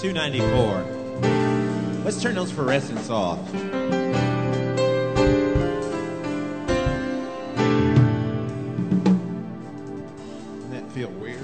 294. Let's turn those fluorescents off. Doesn't that feel weird?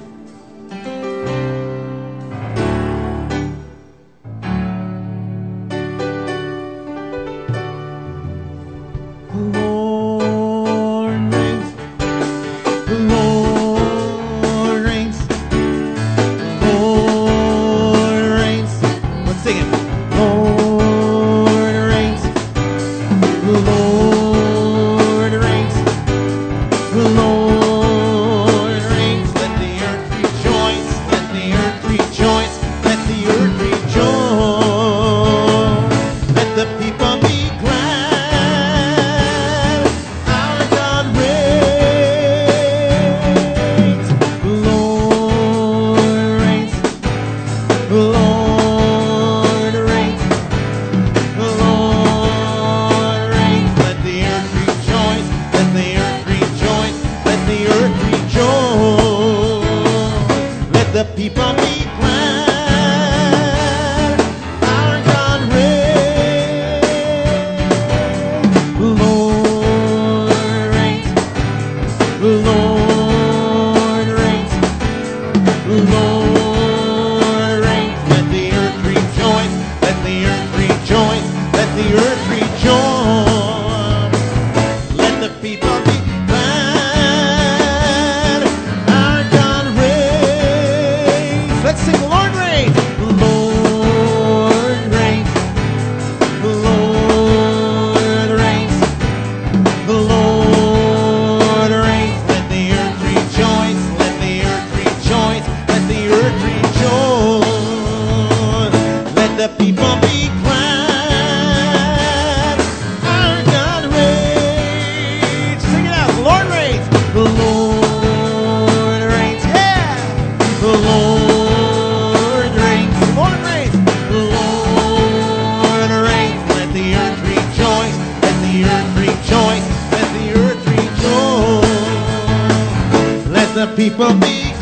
People be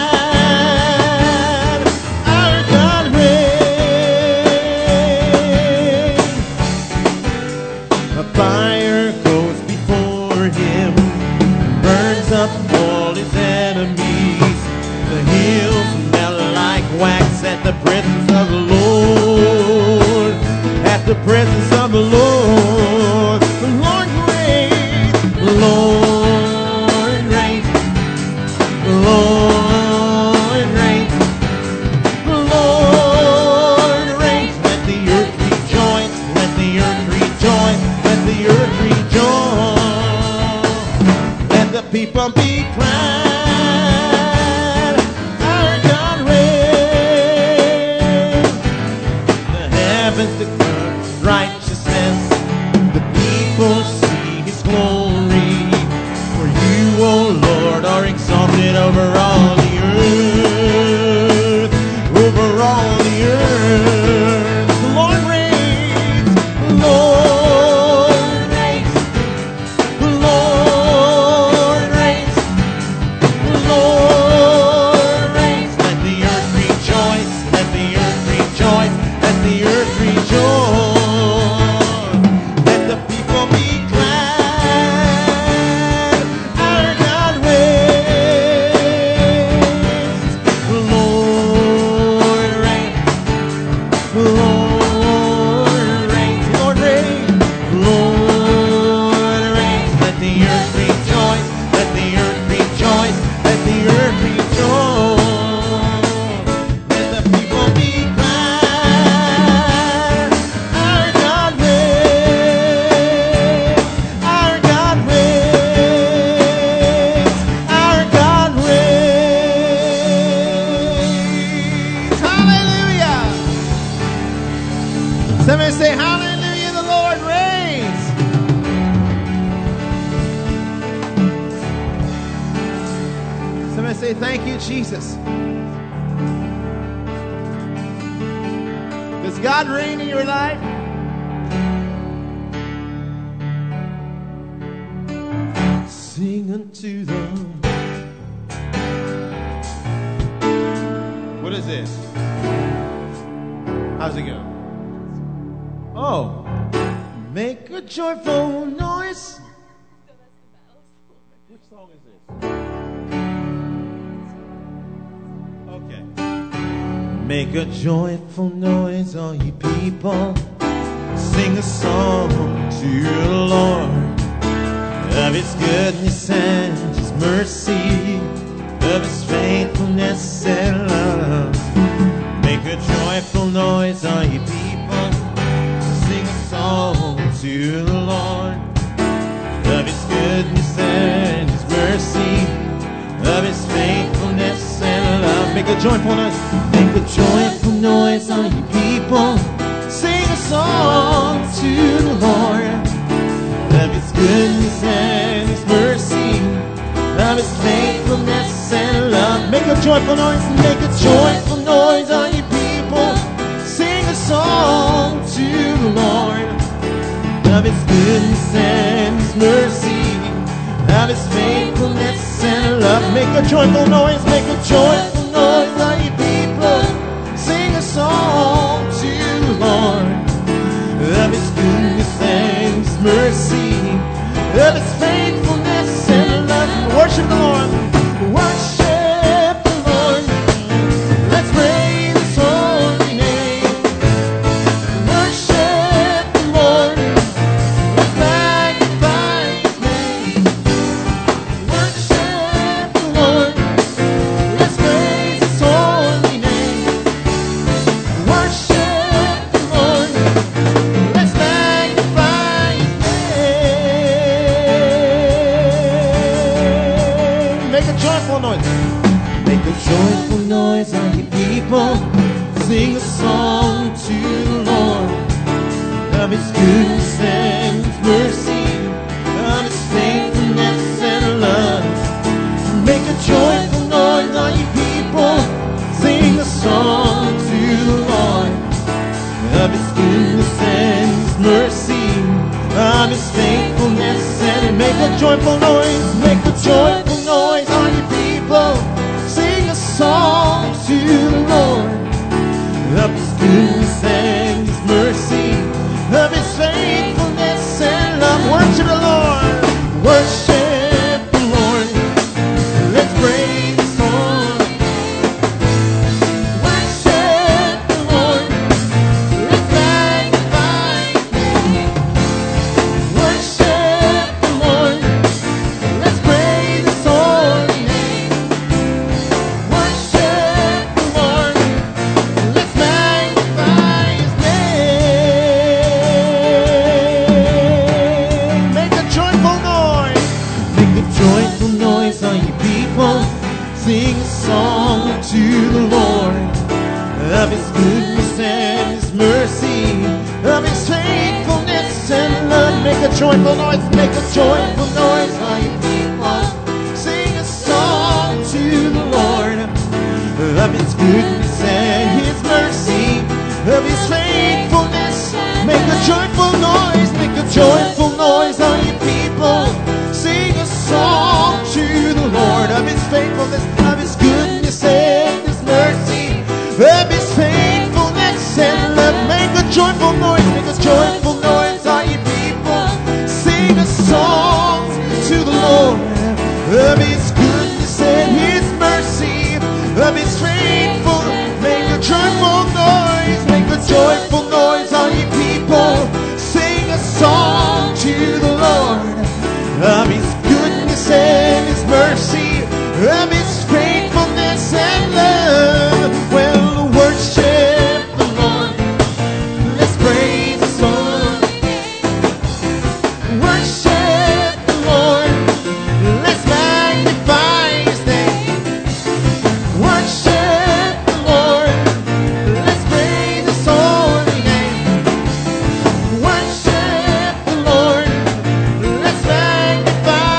glad, our God reigns. A fire goes before him, burns up all his enemies. The hills melt like wax at the presence of the Lord. At the presence of the Lord, the Lord reigns. The Lord reigns. The Lord reigns. The Lord reigns. Let the earth rejoice. Let the earth rejoice. Let the earth rejoice. Let the people be glad. Our God reigns. The heavens declare righteousness. The people see his glory. For you, O Lord, are exalted over all the earth, over all the earth. The Lord reigns, the Lord reigns, the Lord reigns, the Lord reigns. Let the earth rejoice, let the earth rejoice, let the earth rejoice. Let the people be glad, our God reigns. The Lord reigns, the Lord reigns, the Lord reigns, the Lord reigns. Let the earth rejoice, let the earth rejoice, let the earth rejoice. Let the people be glad, our God reigns, our God reigns, our God reigns. Hallelujah! Somebody say hallelujah, the Lord reigns. Somebody say thank you, Jesus. Does God reign in your life? Sing unto the... What is this? How's it go? Oh, make a joyful noise. Which song is this? Okay. Make a joyful noise, all you people. Sing a song to the Lord of His goodness and His mercy, of His faithfulness and love. Make a joyful noise, all you people. Sing a song to the Lord of His goodness and His mercy, of His faithfulness and love. Make a joyful noise. Make a joyful noise, all you people. Sing a song to the Lord of His goodness and His mercy, of His faithfulness and love. Make a joyful noise. Make a joyful noise, all you people. Sing a song to the Lord of His goodness and His mercy, of His faithfulness and love. Make a joyful noise. Make a joyful noise, all you people. Sing a song to the Lord of His goodness and His mercy, of His faithfulness and love. Worship the Lord. Worship the Lord. Let's praise His holy name. Worship the Lord. Let's magnify His name. Worship the Lord. Let's praise His holy name. Worship the Lord. Let's magnify His name. Make a joyful noise. Make a joyful noise, all you people. Sing a song to the Lord of His goodness and His mercy, of His faithfulness and love. Make a joyful noise, all you people. Sing a song to the Lord of His goodness and His mercy, of His faithfulness and make a joyful noise. Make a joyful noise, all you people. Sing a song to the Lord of His goodness and His mercy, of His faithfulness and love. Worship the Lord. Worship the Lord. Let's praise His holy name. Worship the Lord. Let's magnify His name. Worship the Lord. Let's praise His holy name. Worship the Lord. Let's magnify His name. Make a joyful noise. Make a joyful noise, all you people. Sing a song to the Lord of His goodness and His mercy, of His faithfulness and love. Make a joyful noise. Make a joyful noise, all you people. Sing a song to the Lord of His goodness and His mercy, of His faithfulness. Make a joyful noise. Make a joyful noise, all you people. Sing a song to the Lord of His faithfulness, of His goodness and His mercy, of His faithfulness and love. Make a joyful noise. Make a joyful noise, all you people. Sing a song to the Lord of His goodness and His mercy, of His faithfulness. Make a joyful noise. Make a joyful noise, all you people. Sing a song to the Lord of His goodness and His mercy, of His faithfulness and love. Well, worship the Lord. Let's praise His holy name. Worship the Lord. Let's magnify His name. Worship the Lord. Let's praise His holy name. Worship the Lord. Let's magnify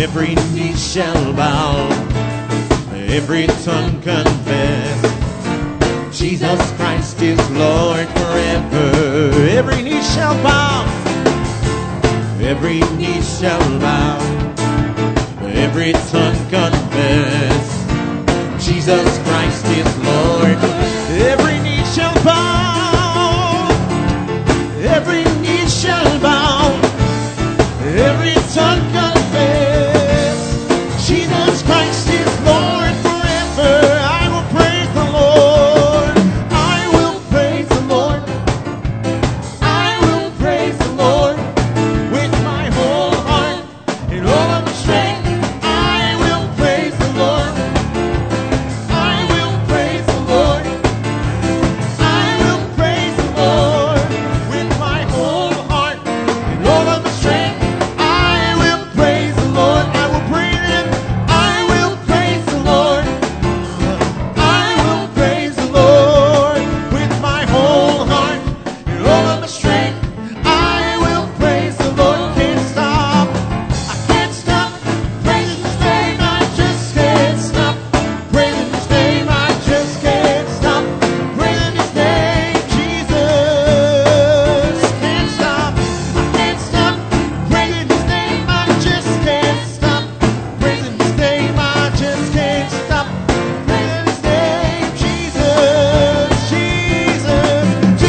Every knee shall bow, every tongue confess, Jesus Christ is Lord forever. Every knee shall bow, every knee shall bow, every tongue confess, Jesus Christ is Lord. Every knee shall bow, every knee shall bow, every tongue confess, Jesus Christ is Lord forever. I will praise the Lord, I will praise the Lord, I will praise the Lord with my whole heart and all of my strength. I will praise the Lord, I will praise the Lord, I will praise the Lord with my whole heart and all of my strength. I will praise the Lord, I will praise Him, I will praise the Lord, I will praise the Lord with my whole heart and all of my strength. I will praise the Lord, can't stop, I can't stop praising His name, I just can't stop praising His name, I just can't stop praising His name, Jesus. Can't stop, I can't stop praising His name, I just can't stop praising His name, I just can't stop praising His name, Jesus, Jesus,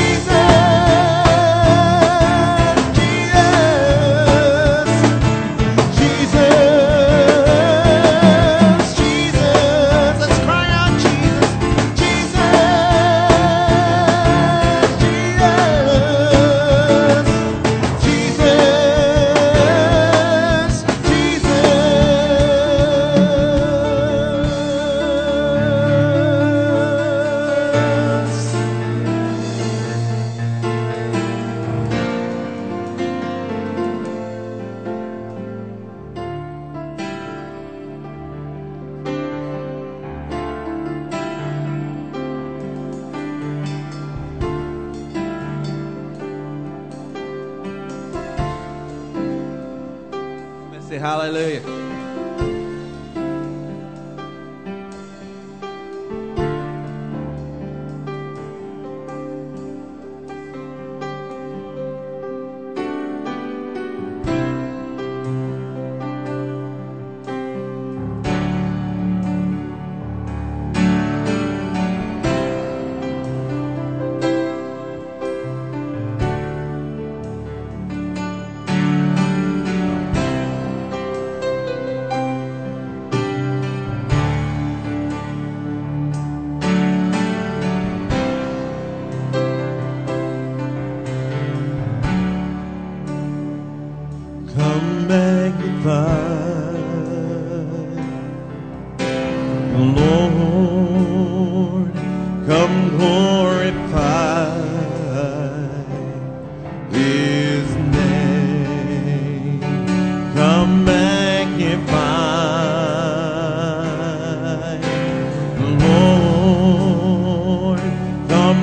Jesus, Jesus, Jesus. Let's cry out, Jesus, Jesus, Jesus, Jesus. Let's say hallelujah. Come magnify the Lord, come glorify His name. Come magnify the Lord, come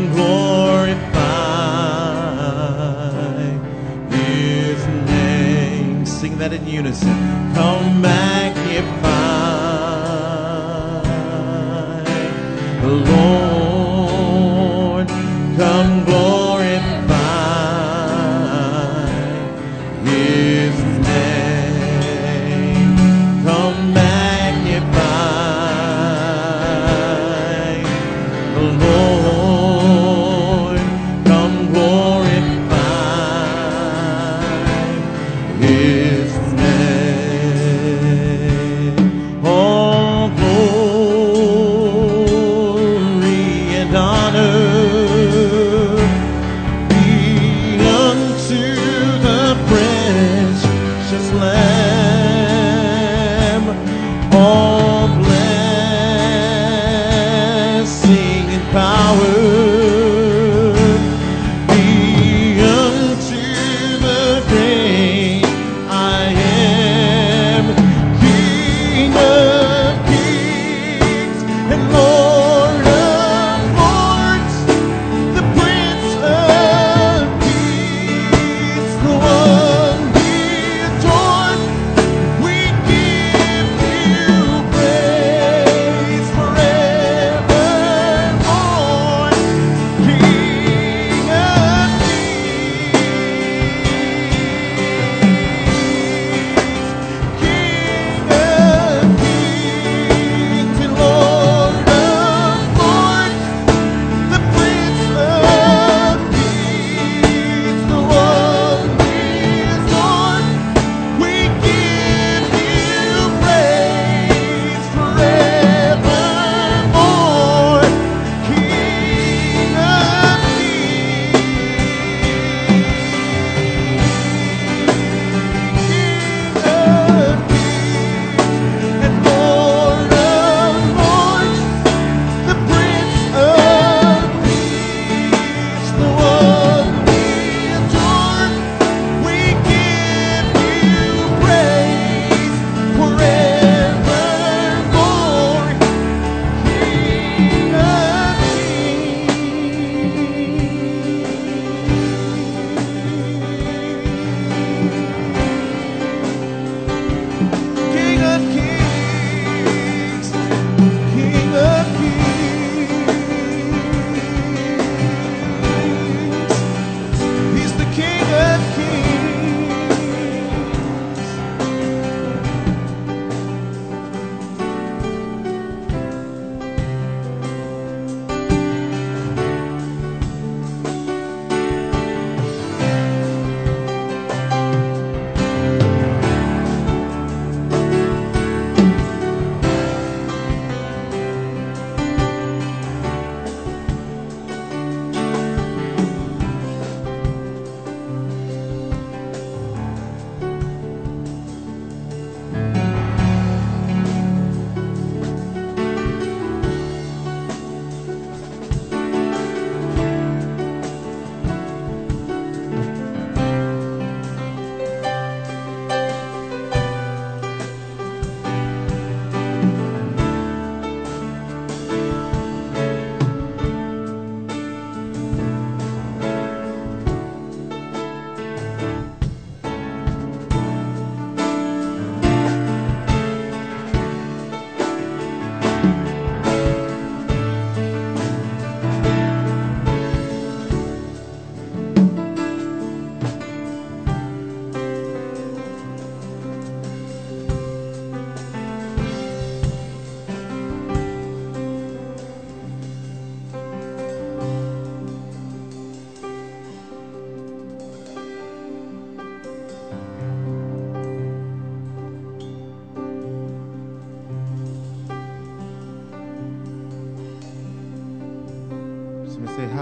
glorify His name. Sing that in unison. Come magnify the Lord, come glorify His name. Come magnify the Lord, come glorify His name. All glory and honor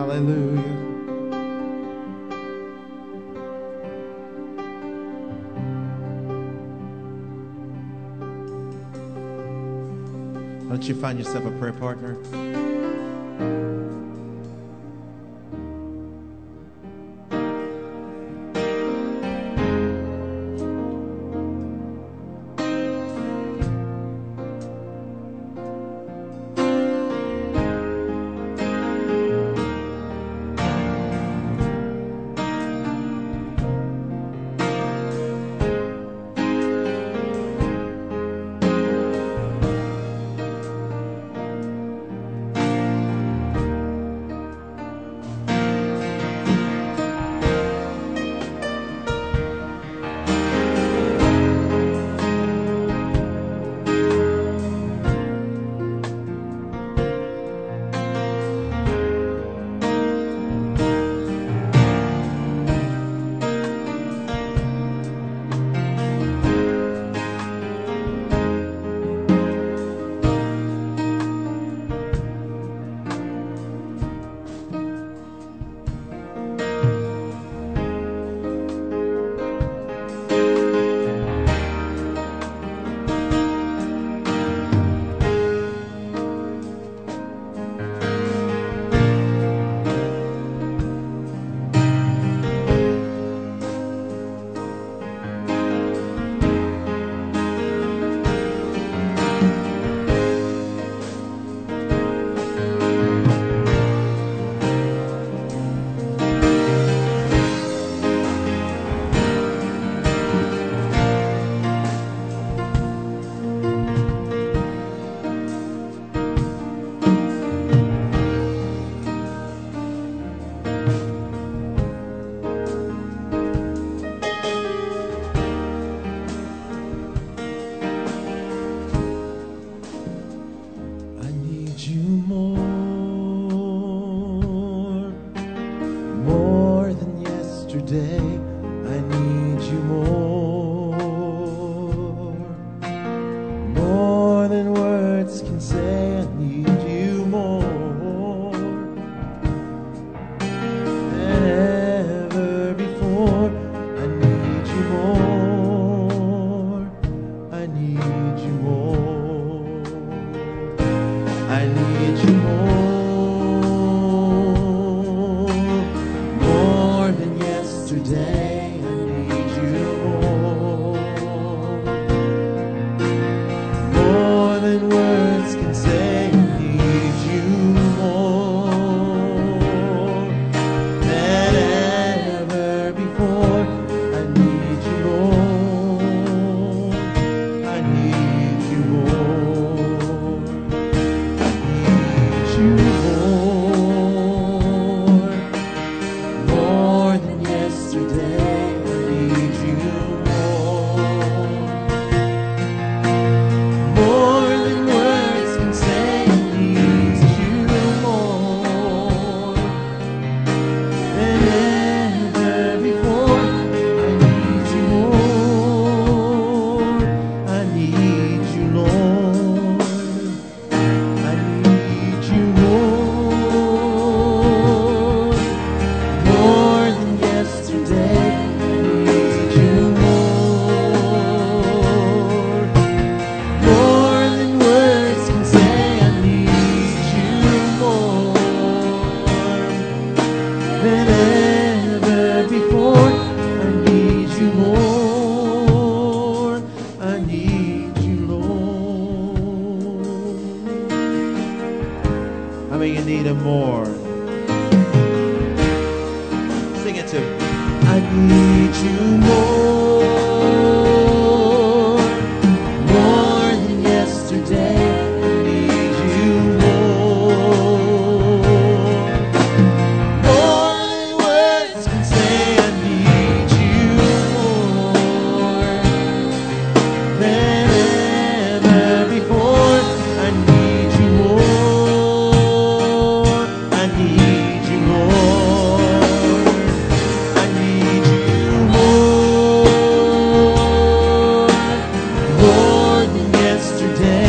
Hallelujah. Why don't you find yourself a prayer partner?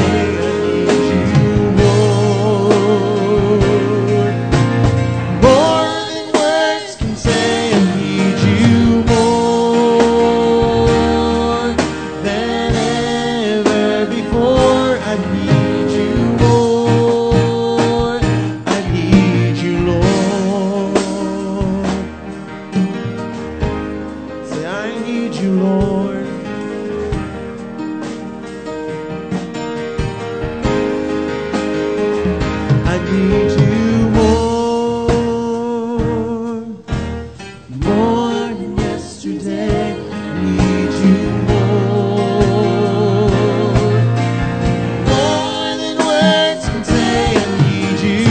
More I need you, Lord. I need you, Lord. Say, I need you, Lord. I need you more than yesterday. I need you more than words can say. I need you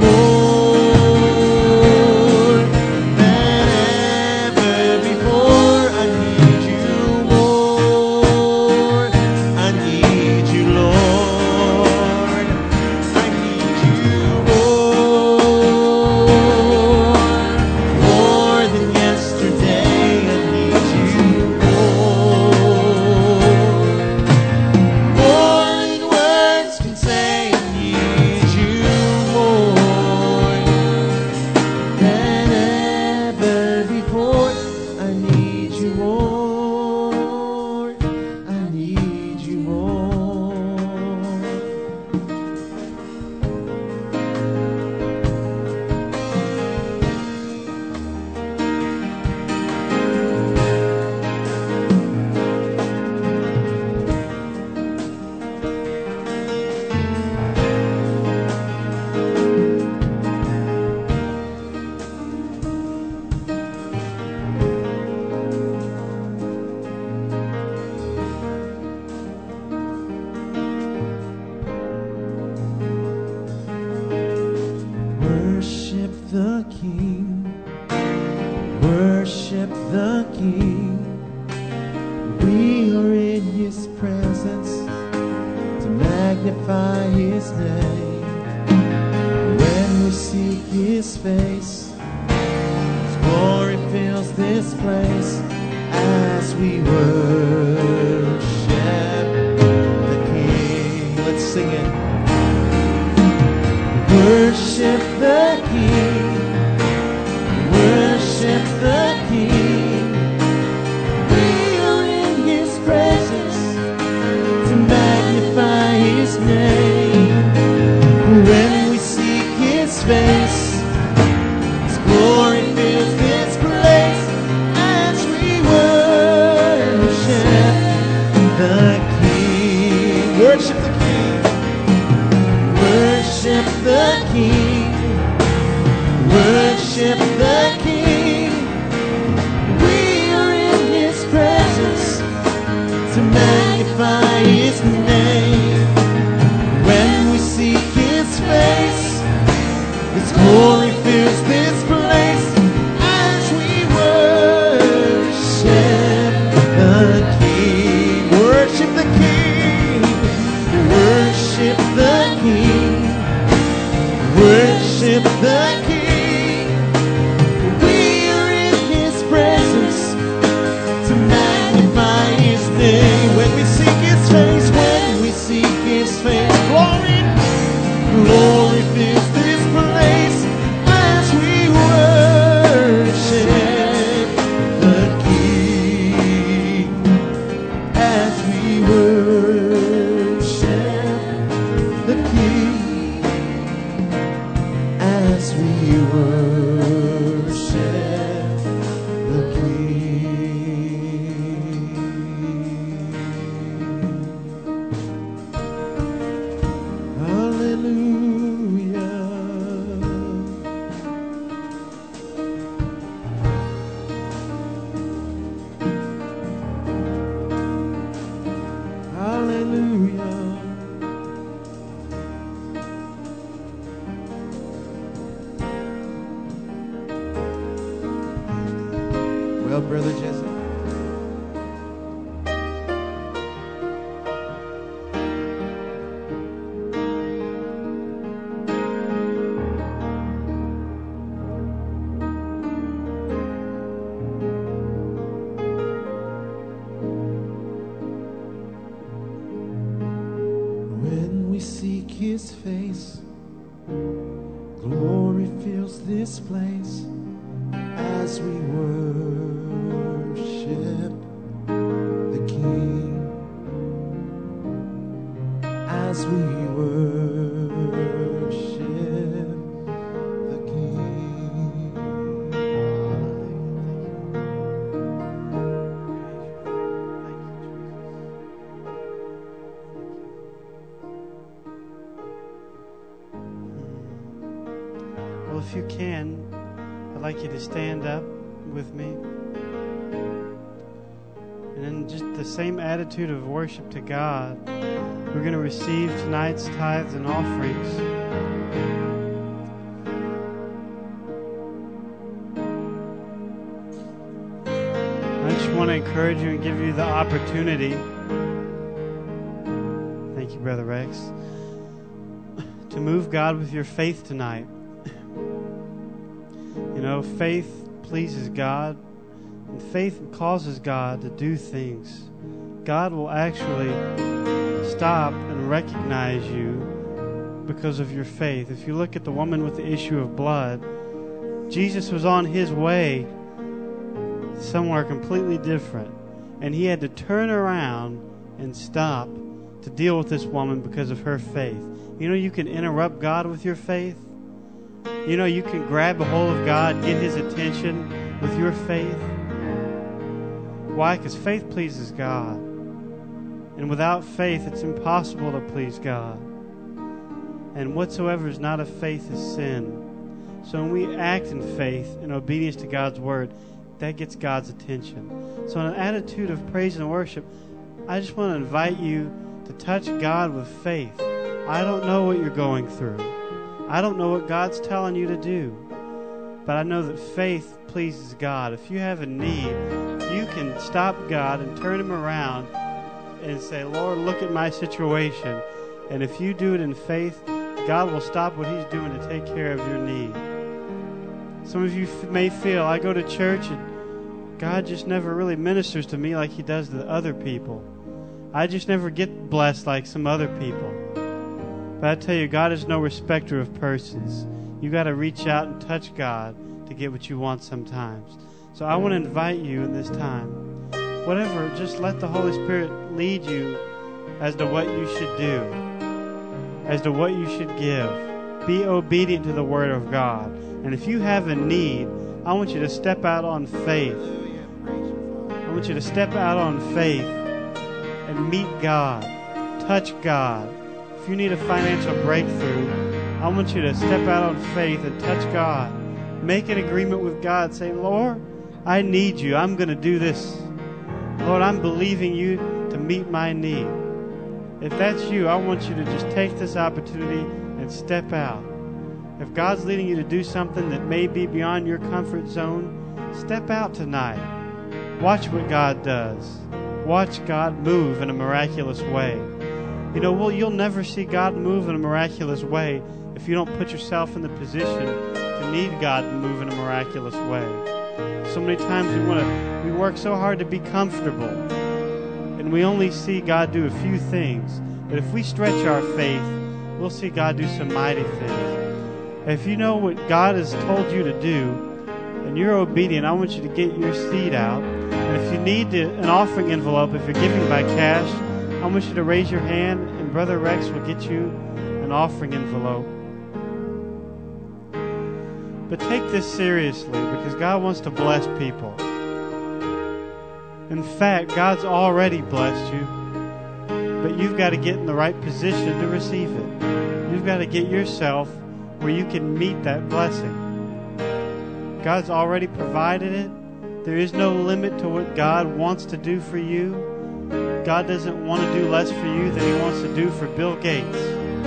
more than ever before. I need you more. I need you, Lord. I need you more than yesterday. I need you more than words can say. I need you more than ever before. I need you more. I need you more. Worship the King. Worship the King. We are in His presence to magnify His name. When we seek His face, His glory fills this place as we worship the King. Let's sing it. Worship the King. Worship the King. We are in His presence to magnify His name. When we seek His face, His glory fills this place as we worship the King. Worship the King. Worship the King. Worship the King. We are in His presence to magnify His name. When we seek His face, His glory fills this place as we worship the King. Worship the King. Worship the King. Worship the King. We are in His presence to magnify His name. When we seek His face, when we seek His face, glory, glory fills this place as we worship the King. As we worship the King. As we worship the King. Hallelujah. Hallelujah. Well, Brother Jesse. When we seek His face, glory fills this place as we worship the King. as we worship the King. Well, if you can, I'd like you to stand up with me. And in just the same attitude of worship to God, we're going to receive tonight's tithes and offerings. I just want to encourage you and give you the opportunity. Thank you, Brother Rex. To move God with your faith tonight. You know, faith pleases God, and faith causes God to do things. God will actually stop and recognize you because of your faith. If you look at the woman with the issue of blood, Jesus was on his way somewhere completely different, and he had to turn around and stop to deal with this woman because of her faith. You know, you can interrupt God with your faith. You know, you can grab a hold of God, get his attention with your faith. Why? Because faith pleases God. And without faith, it's impossible to please God. And whatsoever is not of faith is sin. So when we act in faith and obedience to God's word, that gets God's attention. So in an attitude of praise and worship, I just want to invite you to touch God with faith. I don't know what you're going through. I don't know what God's telling you to do. But I know that faith pleases God. If you have a need, you can stop God and turn him around and say, Lord, look at my situation. And if you do it in faith, God will stop what he's doing to take care of your need. Some of you may feel, I go to church and God just never really ministers to me like he does to other people. I just never get blessed like some other people. But I tell you, God is no respecter of persons. You got to reach out and touch God to get what you want sometimes. So I want to invite you in this time. Whatever, just let the Holy Spirit lead you as to what you should do, as to what you should give. Be obedient to the Word of God. And if you have a need, I want you to step out on faith. I want you to step out on faith and meet God, touch God. If you need a financial breakthrough, I want you to step out on faith and touch God. Make an agreement with God. Say, Lord, I need you. I'm going to do this. Lord, I'm believing you to meet my need. If that's you, I want you to just take this opportunity and step out. If God's leading you to do something that may be beyond your comfort zone, step out tonight. Watch what God does. Watch God move in a miraculous way. You know, well, you'll never see God move in a miraculous way if you don't put yourself in the position to need God to move in a miraculous way. So many times we work so hard to be comfortable, and we only see God do a few things. But if we stretch our faith, we'll see God do some mighty things. If you know what God has told you to do, and you're obedient, I want you to get your seed out. And if you need an offering envelope, if you're giving by cash, I want you to raise your hand, and Brother Rex will get you an offering envelope. But take this seriously, because God wants to bless people. In fact, God's already blessed you, but you've got to get in the right position to receive it. You've got to get yourself where you can meet that blessing. God's already provided it. There is no limit to what God wants to do for you. God doesn't want to do less for you than he wants to do for Bill Gates.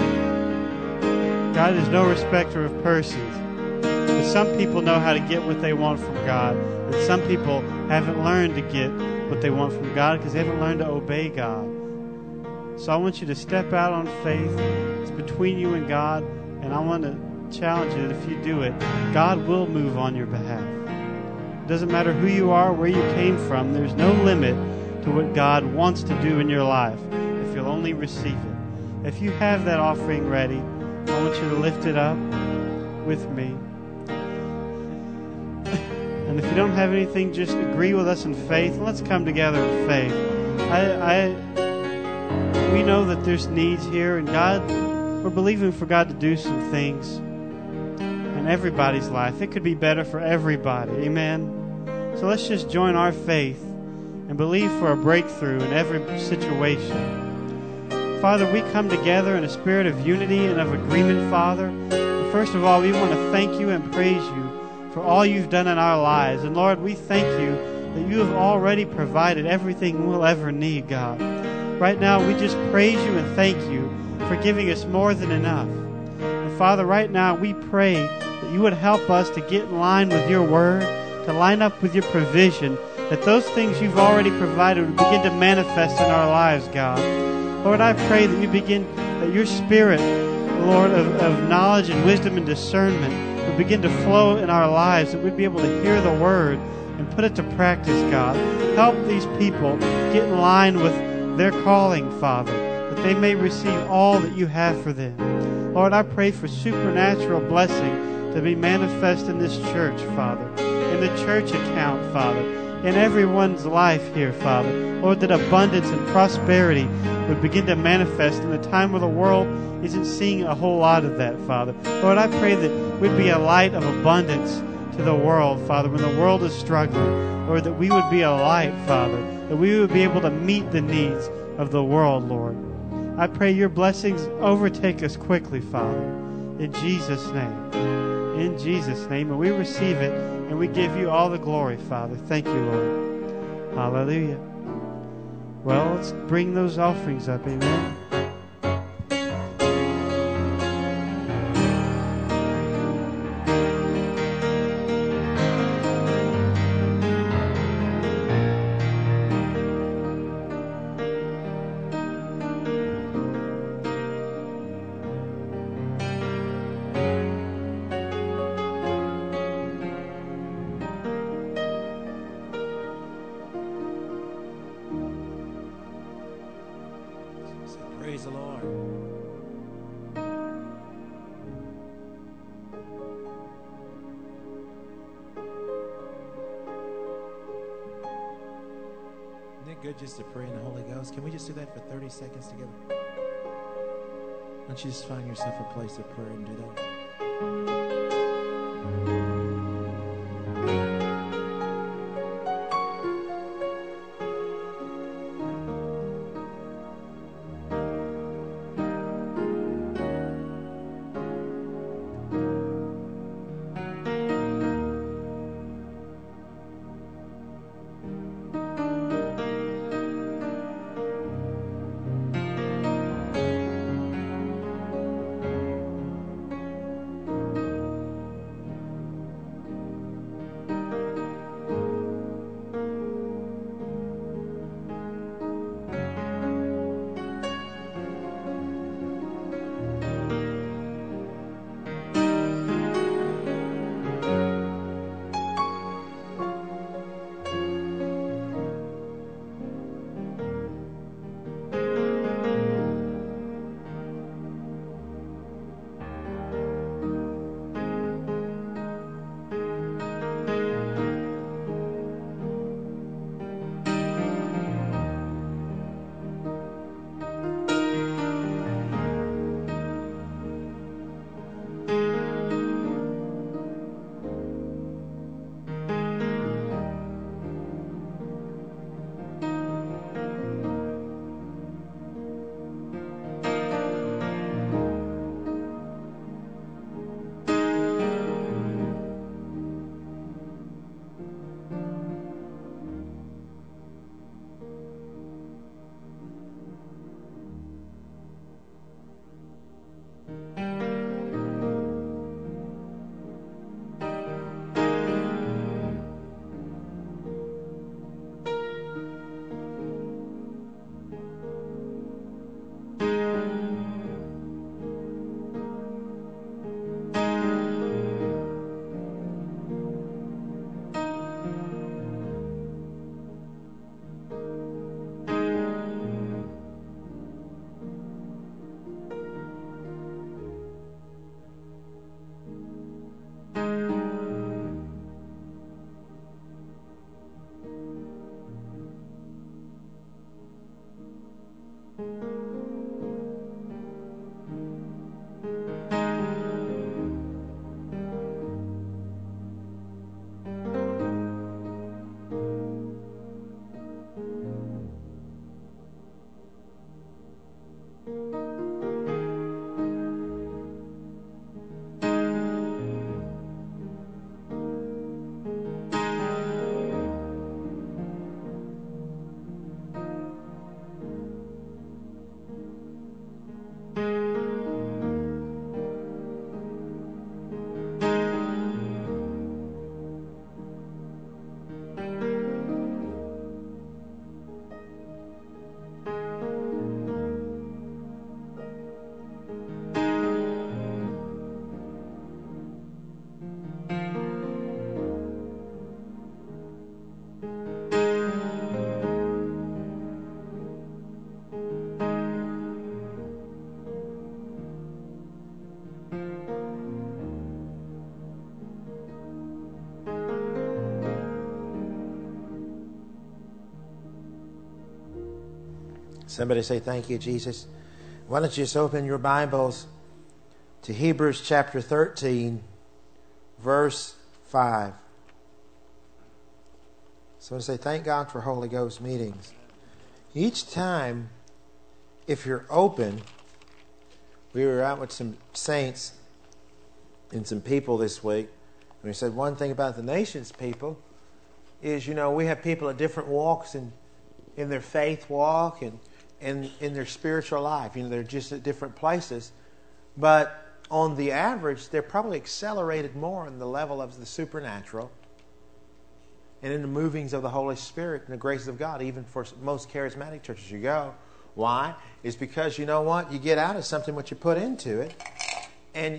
God is no respecter of persons. But some people know how to get what they want from God, and some people haven't learned to get what they want from God because they haven't learned to obey God. So I want you to step out on faith. It's between you and God, and I want to challenge you that if you do it, God will move on your behalf. It doesn't matter who you are, where you came from. There's no limit to what God wants to do in your life if you'll only receive it. If you have that offering ready, I want you to lift it up with me. And if you don't have anything, just agree with us in faith. Let's come together in faith. We we know that there's needs here, and God, we're believing for God to do some things in everybody's life. It could be better for everybody. Amen. So let's just join our faith and believe for a breakthrough in every situation. Father, we come together in a spirit of unity and of agreement, Father. And first of all, we want to thank you and praise you for all you've done in our lives. And Lord, we thank you that you have already provided everything we'll ever need, God. Right now, we just praise you and thank you for giving us more than enough. And Father, right now, we pray that you would help us to get in line with your word, to line up with your provision, that those things you've already provided would begin to manifest in our lives, God. Lord, I pray that your spirit, Lord, of knowledge and wisdom and discernment would begin to flow in our lives, that we'd be able to hear the word and put it to practice, God. Help these people get in line with their calling, Father, that they may receive all that you have for them. Lord, I pray for supernatural blessing to be manifest in this church, Father, in the church account, Father, in everyone's life here, Father. Lord, that abundance and prosperity would begin to manifest in a time where the world isn't seeing a whole lot of that, Father. Lord, I pray that we'd be a light of abundance to the world, Father, when the world is struggling. Lord, that we would be a light, Father, that we would be able to meet the needs of the world, Lord. I pray your blessings overtake us quickly, Father, in Jesus' name. In Jesus' name, and we receive it, and we give you all the glory, Father. Thank you, Lord. Hallelujah. Well, let's bring those offerings up, amen. Praise the Lord. Isn't it good just to pray in the Holy Ghost? Can we just do that for 30 seconds together? Why don't you just find yourself a place of prayer and do that? Somebody say, thank you, Jesus. Why don't you just open your Bibles to Hebrews chapter 13, verse 5. So I say, thank God for Holy Ghost meetings. Each time, if you're open, we were out with some saints and some people this week. And we said one thing about the nations people is, we have people at different walks in their faith walk and in their spiritual life. They're just at different places. But on the average, they're probably accelerated more in the level of the supernatural and in the movings of the Holy Spirit and the graces of God, even for most charismatic churches you go. Why? It's because, you know what? You get out of something what you put into it. And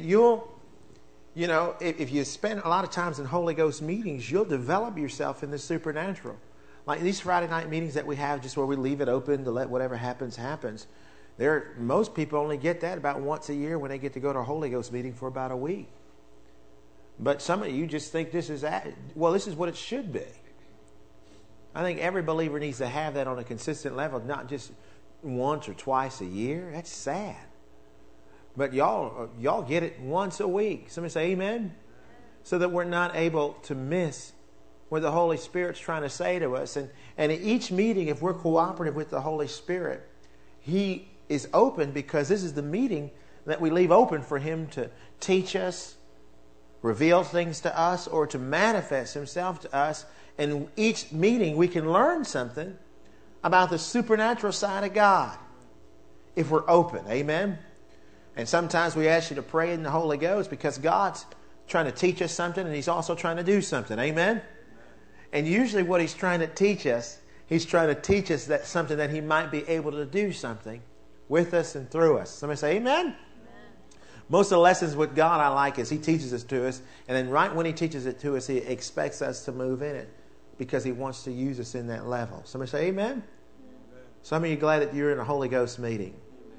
if you spend a lot of times in Holy Ghost meetings, you'll develop yourself in the supernatural. Like these Friday night meetings that we have, just where we leave it open to let whatever happens, happens. Most people only get that about once a year when they get to go to a Holy Ghost meeting for about a week. But some of you just think this is what it should be. I think every believer needs to have that on a consistent level, not just once or twice a year. That's sad. But y'all get it once a week. Somebody say amen? So that we're not able to miss what the Holy Spirit's trying to say to us. And at each meeting, if we're cooperative with the Holy Spirit, He is open, because this is the meeting that we leave open for Him to teach us, reveal things to us, or to manifest Himself to us. And each meeting we can learn something about the supernatural side of God if we're open. Amen? And sometimes we ask you to pray in the Holy Ghost because God's trying to teach us something and He's also trying to do something. Amen? And usually what He's trying to teach us that something that He might be able to do something with us and through us. Somebody say amen? Amen. Most of the lessons with God I like is He teaches us to us, and then right when He teaches it to us, He expects us to move in it because He wants to use us in that level. Somebody say amen? Amen. Some of you glad that you're in a Holy Ghost meeting.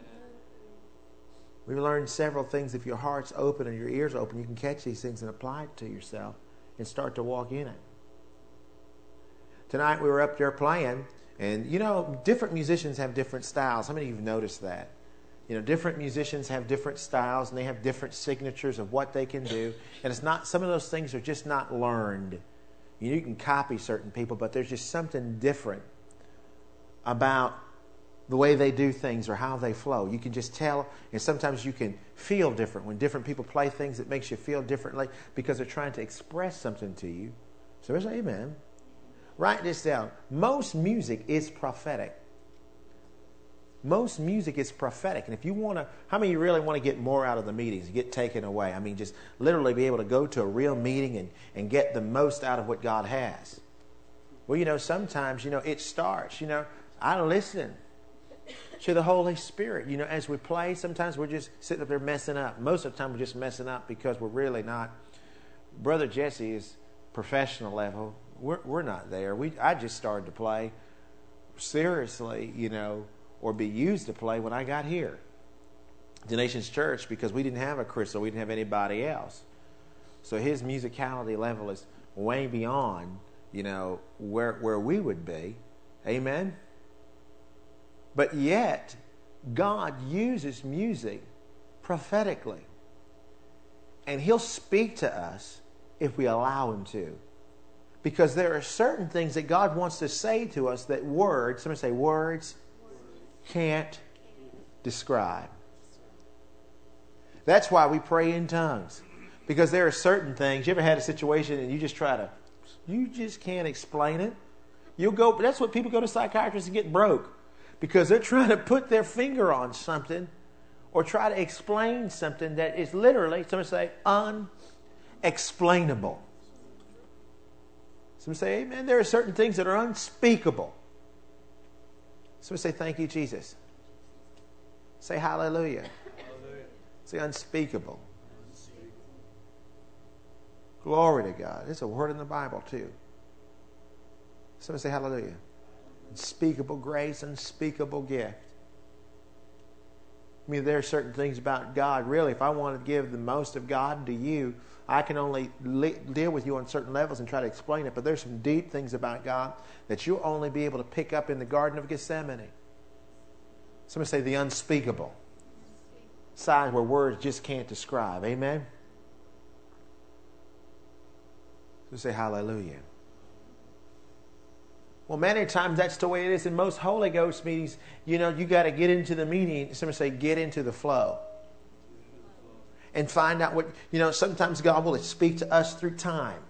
We've learned several things. If your heart's open and your ears open, you can catch these things and apply it to yourself and start to walk in it. Tonight we were up there playing, and different musicians have different styles. How many of you have noticed that? Different musicians have different styles, and they have different signatures of what they can do. And it's not, some of those things are just not learned. You can copy certain people, but there's just something different about the way they do things or how they flow. You can just tell, and sometimes you can feel different. When different people play things, it makes you feel differently because they're trying to express something to you. So there's amen. Write this down. Most music is prophetic. Most music is prophetic. And if you want to, how many of you really want to get more out of the meetings, get taken away? I mean, just literally be able to go to a real meeting and get the most out of what God has. Well, sometimes, it starts, I listen to the Holy Spirit. As we play, sometimes we're just sitting up there messing up. Most of the time we're just messing up because we're really not. Brother Jesse is professional level. We're not there. I just started to play seriously, or be used to play when I got here to Nations Church, because we didn't have a Crystal, we didn't have anybody else. So his musicality level is way beyond, where we would be. Amen? But yet, God uses music prophetically. And He'll speak to us if we allow Him to. Because there are certain things that God wants to say to us that words, somebody say words, can't describe. That's why we pray in tongues. Because there are certain things, you ever had a situation and you just can't explain it? That's what people go to psychiatrists and get broke. Because they're trying to put their finger on something or try to explain something that is literally, somebody say, unexplainable. Somebody say, amen. There are certain things that are unspeakable. Somebody say, thank you, Jesus. Say hallelujah. Hallelujah. Say unspeakable. Glory to God. There's a word in the Bible too. Somebody say hallelujah. Unspeakable grace, unspeakable gift. I mean, there are certain things about God. Really, if I want to give the most of God to you, I can only deal with you on certain levels and try to explain it. But there's some deep things about God that you'll only be able to pick up in the Garden of Gethsemane. Somebody say the unspeakable. Side where words just can't describe. Amen? So say hallelujah. Well, many times that's the way it is in most Holy Ghost meetings. You know, you got to get into the meeting. Somebody say get into the flow. And find out what, you know, sometimes God will speak to us through time.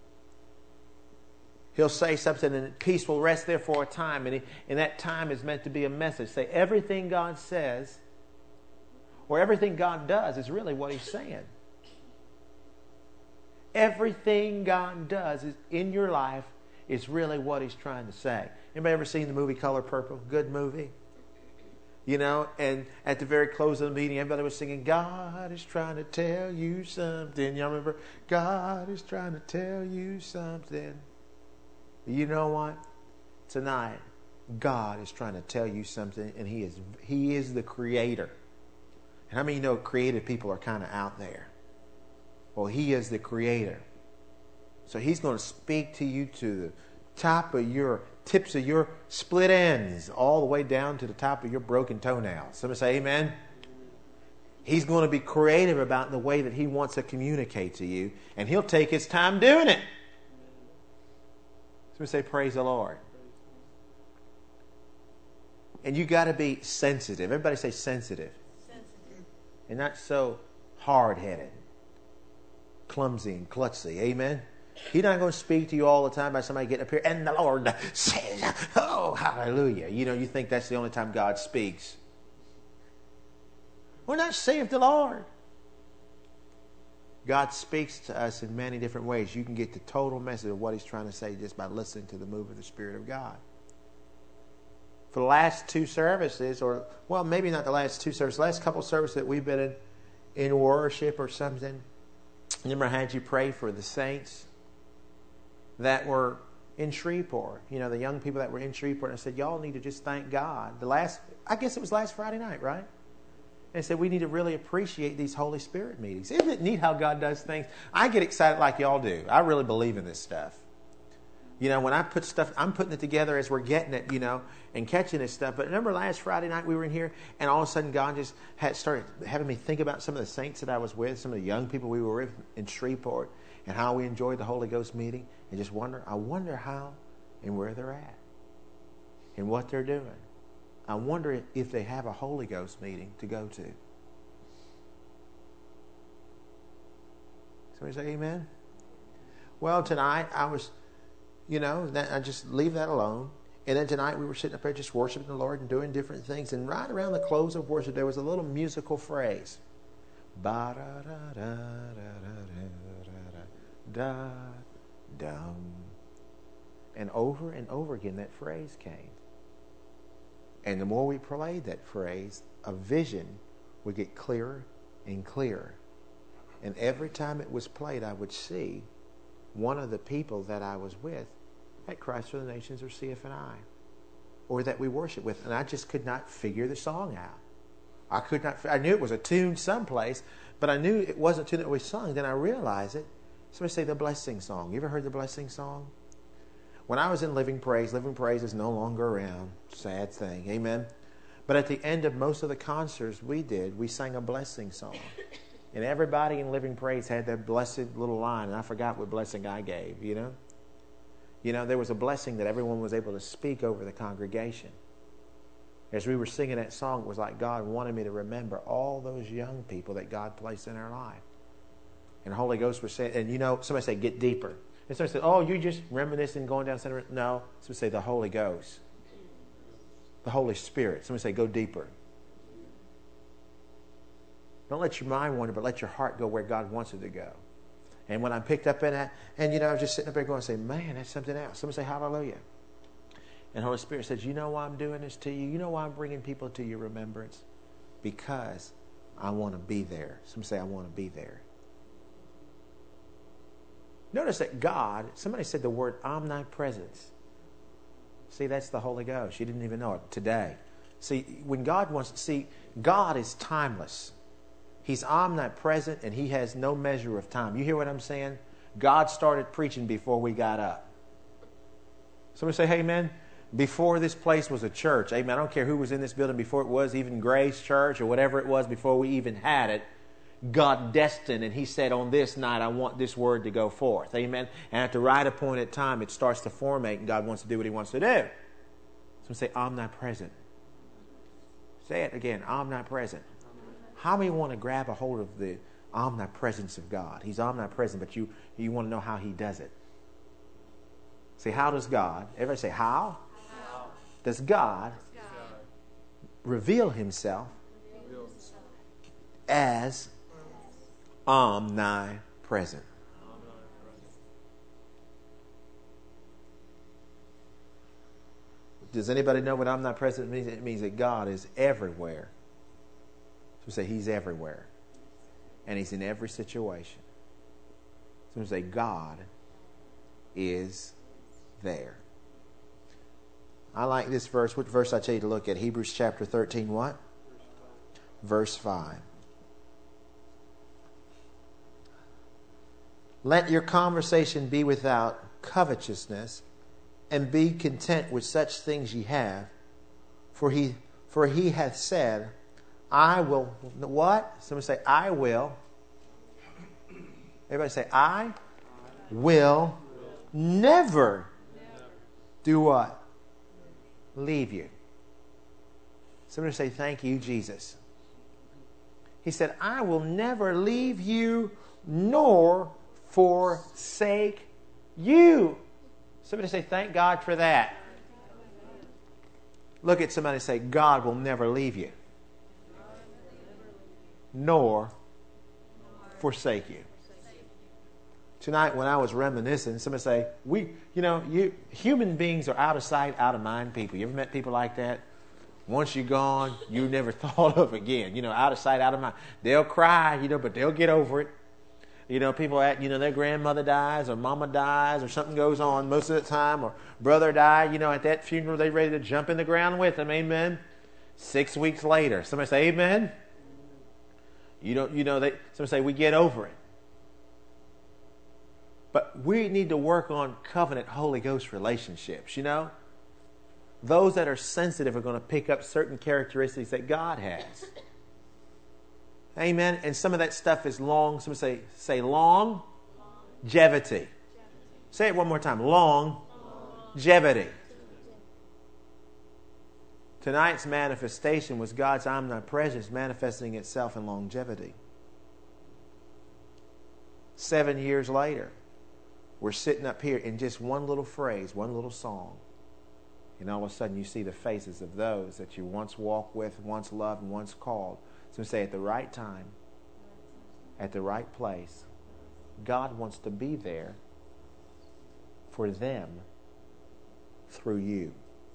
He'll say something and peace will rest there for a time. And that time is meant to be a message. Say everything God says or everything God does is really what He's saying. Everything God does is in your life is really what He's trying to say. Anybody ever seen the movie Color Purple? Good movie. You know, and at the very close of the meeting, everybody was singing, God is trying to tell you something. Y'all remember? God is trying to tell you something. You know what? Tonight, God is trying to tell you something, and He is the creator. And how many of you know creative people are kind of out there? Well, He is the creator. So He's going to speak to you to the top of your tips of your split ends all the way down to the top of your broken toenails. Somebody say amen. He's going to be creative about the way that He wants to communicate to you, and He'll take His time doing it. Somebody say praise the Lord. And you got to be sensitive. Everybody say sensitive. Sensitive. And not so hard-headed, clumsy and klutzy. Amen. He's not going to speak to you all the time by somebody getting up here, and the Lord says, oh, hallelujah. You know, you think that's the only time God speaks. We're not saved the Lord. God speaks to us in many different ways. You can get the total message of what He's trying to say just by listening to the move of the Spirit of God. For the last two services, or, well, maybe not the last two services, the last couple services that we've been in worship or something, remember I had you pray for the saints that were in Shreveport. You know, the young people that were in Shreveport. And I said, y'all need to just thank God. I guess it was last Friday night, right? And I said, we need to really appreciate these Holy Spirit meetings. Isn't it neat how God does things? I get excited like y'all do. I really believe in this stuff. You know, when I put stuff, I'm putting it together as we're getting it, you know, and catching this stuff. But remember last Friday night we were in here, and all of a sudden God just started having me think about some of the saints that I was with, some of the young people we were with in Shreveport, and how we enjoyed the Holy Ghost meeting, and just I wonder how and where they're at and what they're doing. I wonder if they have a Holy Ghost meeting to go to. Somebody say amen? Well, tonight I was, you know, I just leave that alone. And then tonight we were sitting up there just worshiping the Lord and doing different things. And right around the close of worship, there was a little musical phrase. Ba-da-da-da-da-da-da-da-dum. And over again that phrase came. And the more we played that phrase, a vision would get clearer and clearer. And every time it was played, I would see one of the people that I was with at Christ for the Nations or CFNI, or that we worship with, and I just could not figure the song out. I knew it was a tune someplace, but I knew it wasn't a tune that we sung. Then I realized it. Somebody say the blessing song. You ever heard the blessing song? When I was in Living Praise is no longer around. Sad thing. Amen. But at the end of most of the concerts we did, we sang a blessing song. And everybody in Living Praise had their blessed little line, and I forgot what blessing I gave, you know? You know, there was a blessing that everyone was able to speak over the congregation. As we were singing that song, it was like God wanted me to remember all those young people that God placed in our life. And the Holy Ghost was saying, and you know, somebody say, get deeper. And somebody said, oh, you're just reminiscing, going down center. No, somebody say, the Holy Ghost. The Holy Spirit. Somebody say, go deeper. Don't let your mind wander, but let your heart go where God wants it to go. And when I picked up in that, and you know, I was just sitting up there going, say, man, that's something else. Somebody say, hallelujah. And the Holy Spirit says, you know why I'm doing this to you? You know why I'm bringing people to your remembrance? Because I want to be there. Somebody say, I want to be there. Notice that God, somebody said the word omnipresence. See, that's the Holy Ghost. You didn't even know it today. See, when God wants to see, God is timeless. He's omnipresent and He has no measure of time. You hear what I'm saying? God started preaching before we got up. Somebody say, hey, man. Before this place was a church, amen, I don't care who was in this building before it was even Grace Church or whatever it was before we even had it, God destined, and He said, on this night, I want this word to go forth. Amen. And at the right appointed time, it starts to formate, and God wants to do what He wants to do. So say, omnipresent. Say it again, omnipresent. How many want to grab a hold of the omnipresence of God? He's omnipresent, but you want to know how He does it. Say, how does God? Everybody say, how? How does God reveal Himself as omnipresent? Does anybody know what omnipresent means? It means that God is everywhere. So we say He's everywhere. And He's in every situation. So we say God is there. I like this verse. What verse I tell you to look at? Hebrews chapter 13, what? Verse 5. Let your conversation be without covetousness, and be content with such things ye have. For he hath said, I will, what? Somebody say, I will. Everybody say, I will never do what? Leave you. Somebody say, thank you, Jesus. He said, I will never leave you nor forsake you. Somebody say, thank God for that. Look at somebody and say, God will never leave you nor forsake you. Tonight when I was reminiscing, somebody say, human beings are out of sight, out of mind people. You ever met people like that? Once you're gone, you never thought of again. Out of sight, out of mind. They'll cry, but they'll get over it. People their grandmother dies or mama dies or something goes on most of the time, or brother died, at that funeral they're ready to jump in the ground with them. Amen. 6 weeks later. Somebody say amen. Somebody say we get over it. But we need to work on covenant Holy Ghost relationships, Those that are sensitive are going to pick up certain characteristics that God has. Amen. And some of that stuff is long. Somebody say longevity. Say it one more time. Longevity. Tonight's manifestation was God's omnipresence manifesting itself in longevity. 7 years later, we're sitting up here in just one little phrase, one little song. And all of a sudden you see the faces of those that you once walked with, once loved, and once called. So say at the right time, at the right place, God wants to be there for them through you.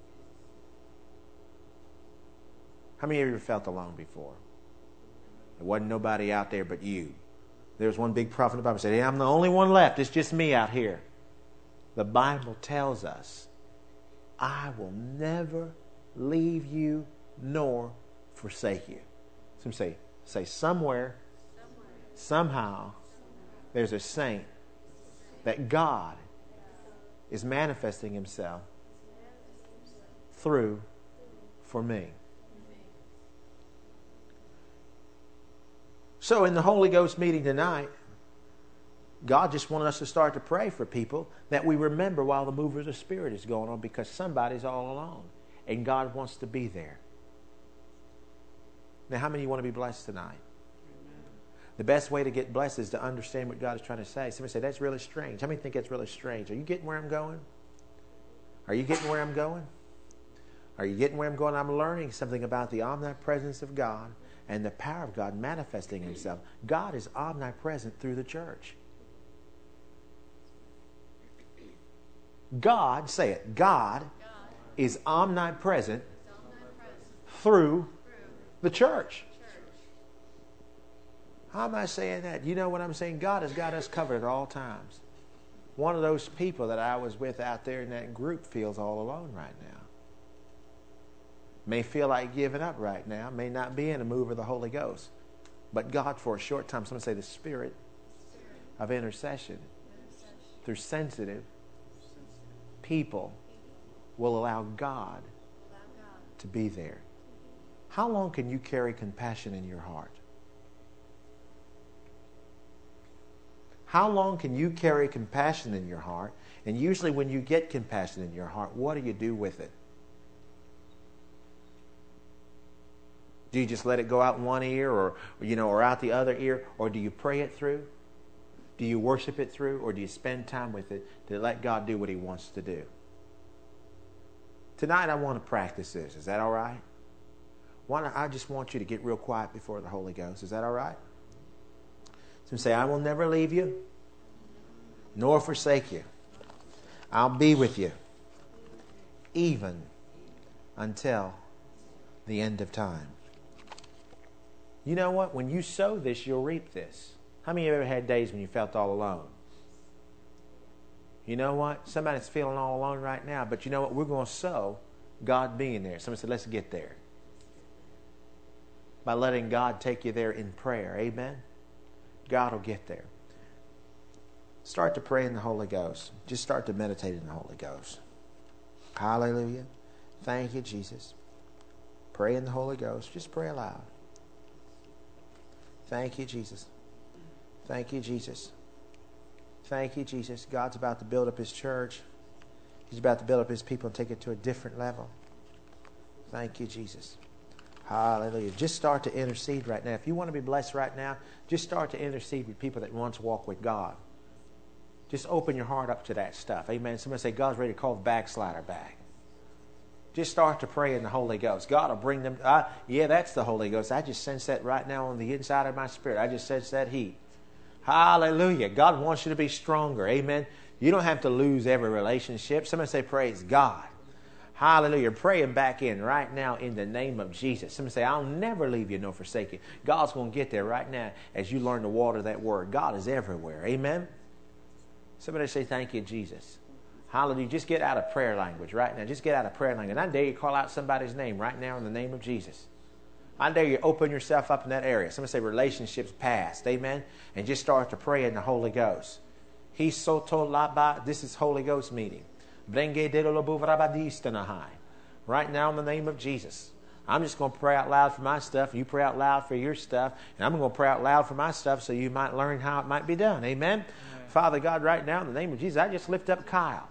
How many of you ever felt alone before? There wasn't nobody out there but you. There was one big prophet in the Bible said, hey, I'm the only one left. It's just me out here. The Bible tells us, I will never leave you nor forsake you. Some say somewhere, somehow, there's a saint that God is manifesting Himself through for me. So in the Holy Ghost meeting tonight, God just wanted us to start to pray for people that we remember while the move of the Spirit is going on, because somebody's all alone and God wants to be there. Now, how many of you want to be blessed tonight? Amen. The best way to get blessed is to understand what God is trying to say. Somebody say, that's really strange. How many think that's really strange? Are you getting where I'm going? Are you getting where I'm going? Are you getting where I'm going? I'm learning something about the omnipresence of God and the power of God manifesting Himself. God is omnipresent through the church. God, say it, God is omnipresent through the church. How am I saying that? You know what I'm saying? God has got us covered at all times. One of those people that I was with out there in that group feels all alone right now. May feel like giving up right now. May not be in a move of the Holy Ghost. But God, for a short time, someone say the Spirit of intercession through sensitive people will allow God to be there. How long can you carry compassion in your heart? How long can you carry compassion in your heart? And usually when you get compassion in your heart, what do you do with it? Do you just let it go out one ear or out the other ear? Or do you pray it through? Do you worship it through? Or do you spend time with it to let God do what He wants to do? Tonight I want to practice this. Is that all right? I just want you to get real quiet before the Holy Ghost. Is that all right? So say, I will never leave you, nor forsake you. I'll be with you, even until the end of time. You know what? When you sow this, you'll reap this. How many of you ever had days when you felt all alone? You know what? Somebody's feeling all alone right now, but you know what? We're going to sow God being there. Somebody said, let's get there. By letting God take you there in prayer. Amen? God will get there. Start to pray in the Holy Ghost. Just start to meditate in the Holy Ghost. Hallelujah. Thank you, Jesus. Pray in the Holy Ghost. Just pray aloud. Thank you, Jesus. Thank you, Jesus. Thank you, Jesus. God's about to build up His church. He's about to build up His people and take it to a different level. Thank you, Jesus. Hallelujah. Just start to intercede right now. If you want to be blessed right now, just start to intercede with people that once walk with God. Just open your heart up to that stuff. Amen. Somebody say, God's ready to call the backslider back. Just start to pray in the Holy Ghost. God will bring them. Yeah, that's the Holy Ghost. I just sense that right now on the inside of my spirit. I just sense that heat. Hallelujah. God wants you to be stronger. Amen. You don't have to lose every relationship. Somebody say, praise God. Hallelujah. Pray Him back in right now in the name of Jesus. Somebody say, I'll never leave you nor forsake you. God's going to get there right now as you learn to water that word. God is everywhere. Amen. Somebody say, thank you, Jesus. Hallelujah. Just get out of prayer language right now. Just get out of prayer language. And I dare you call out somebody's name right now in the name of Jesus. I dare you open yourself up in that area. Somebody say relationships past. Amen. And just start to pray in the Holy Ghost. This is Holy Ghost meeting. Right now in the name of Jesus. I'm just going to pray out loud for my stuff. You pray out loud for your stuff. And I'm going to pray out loud for my stuff so you might learn how it might be done. Amen. Father God, right now in the name of Jesus, I just lift up Kyle.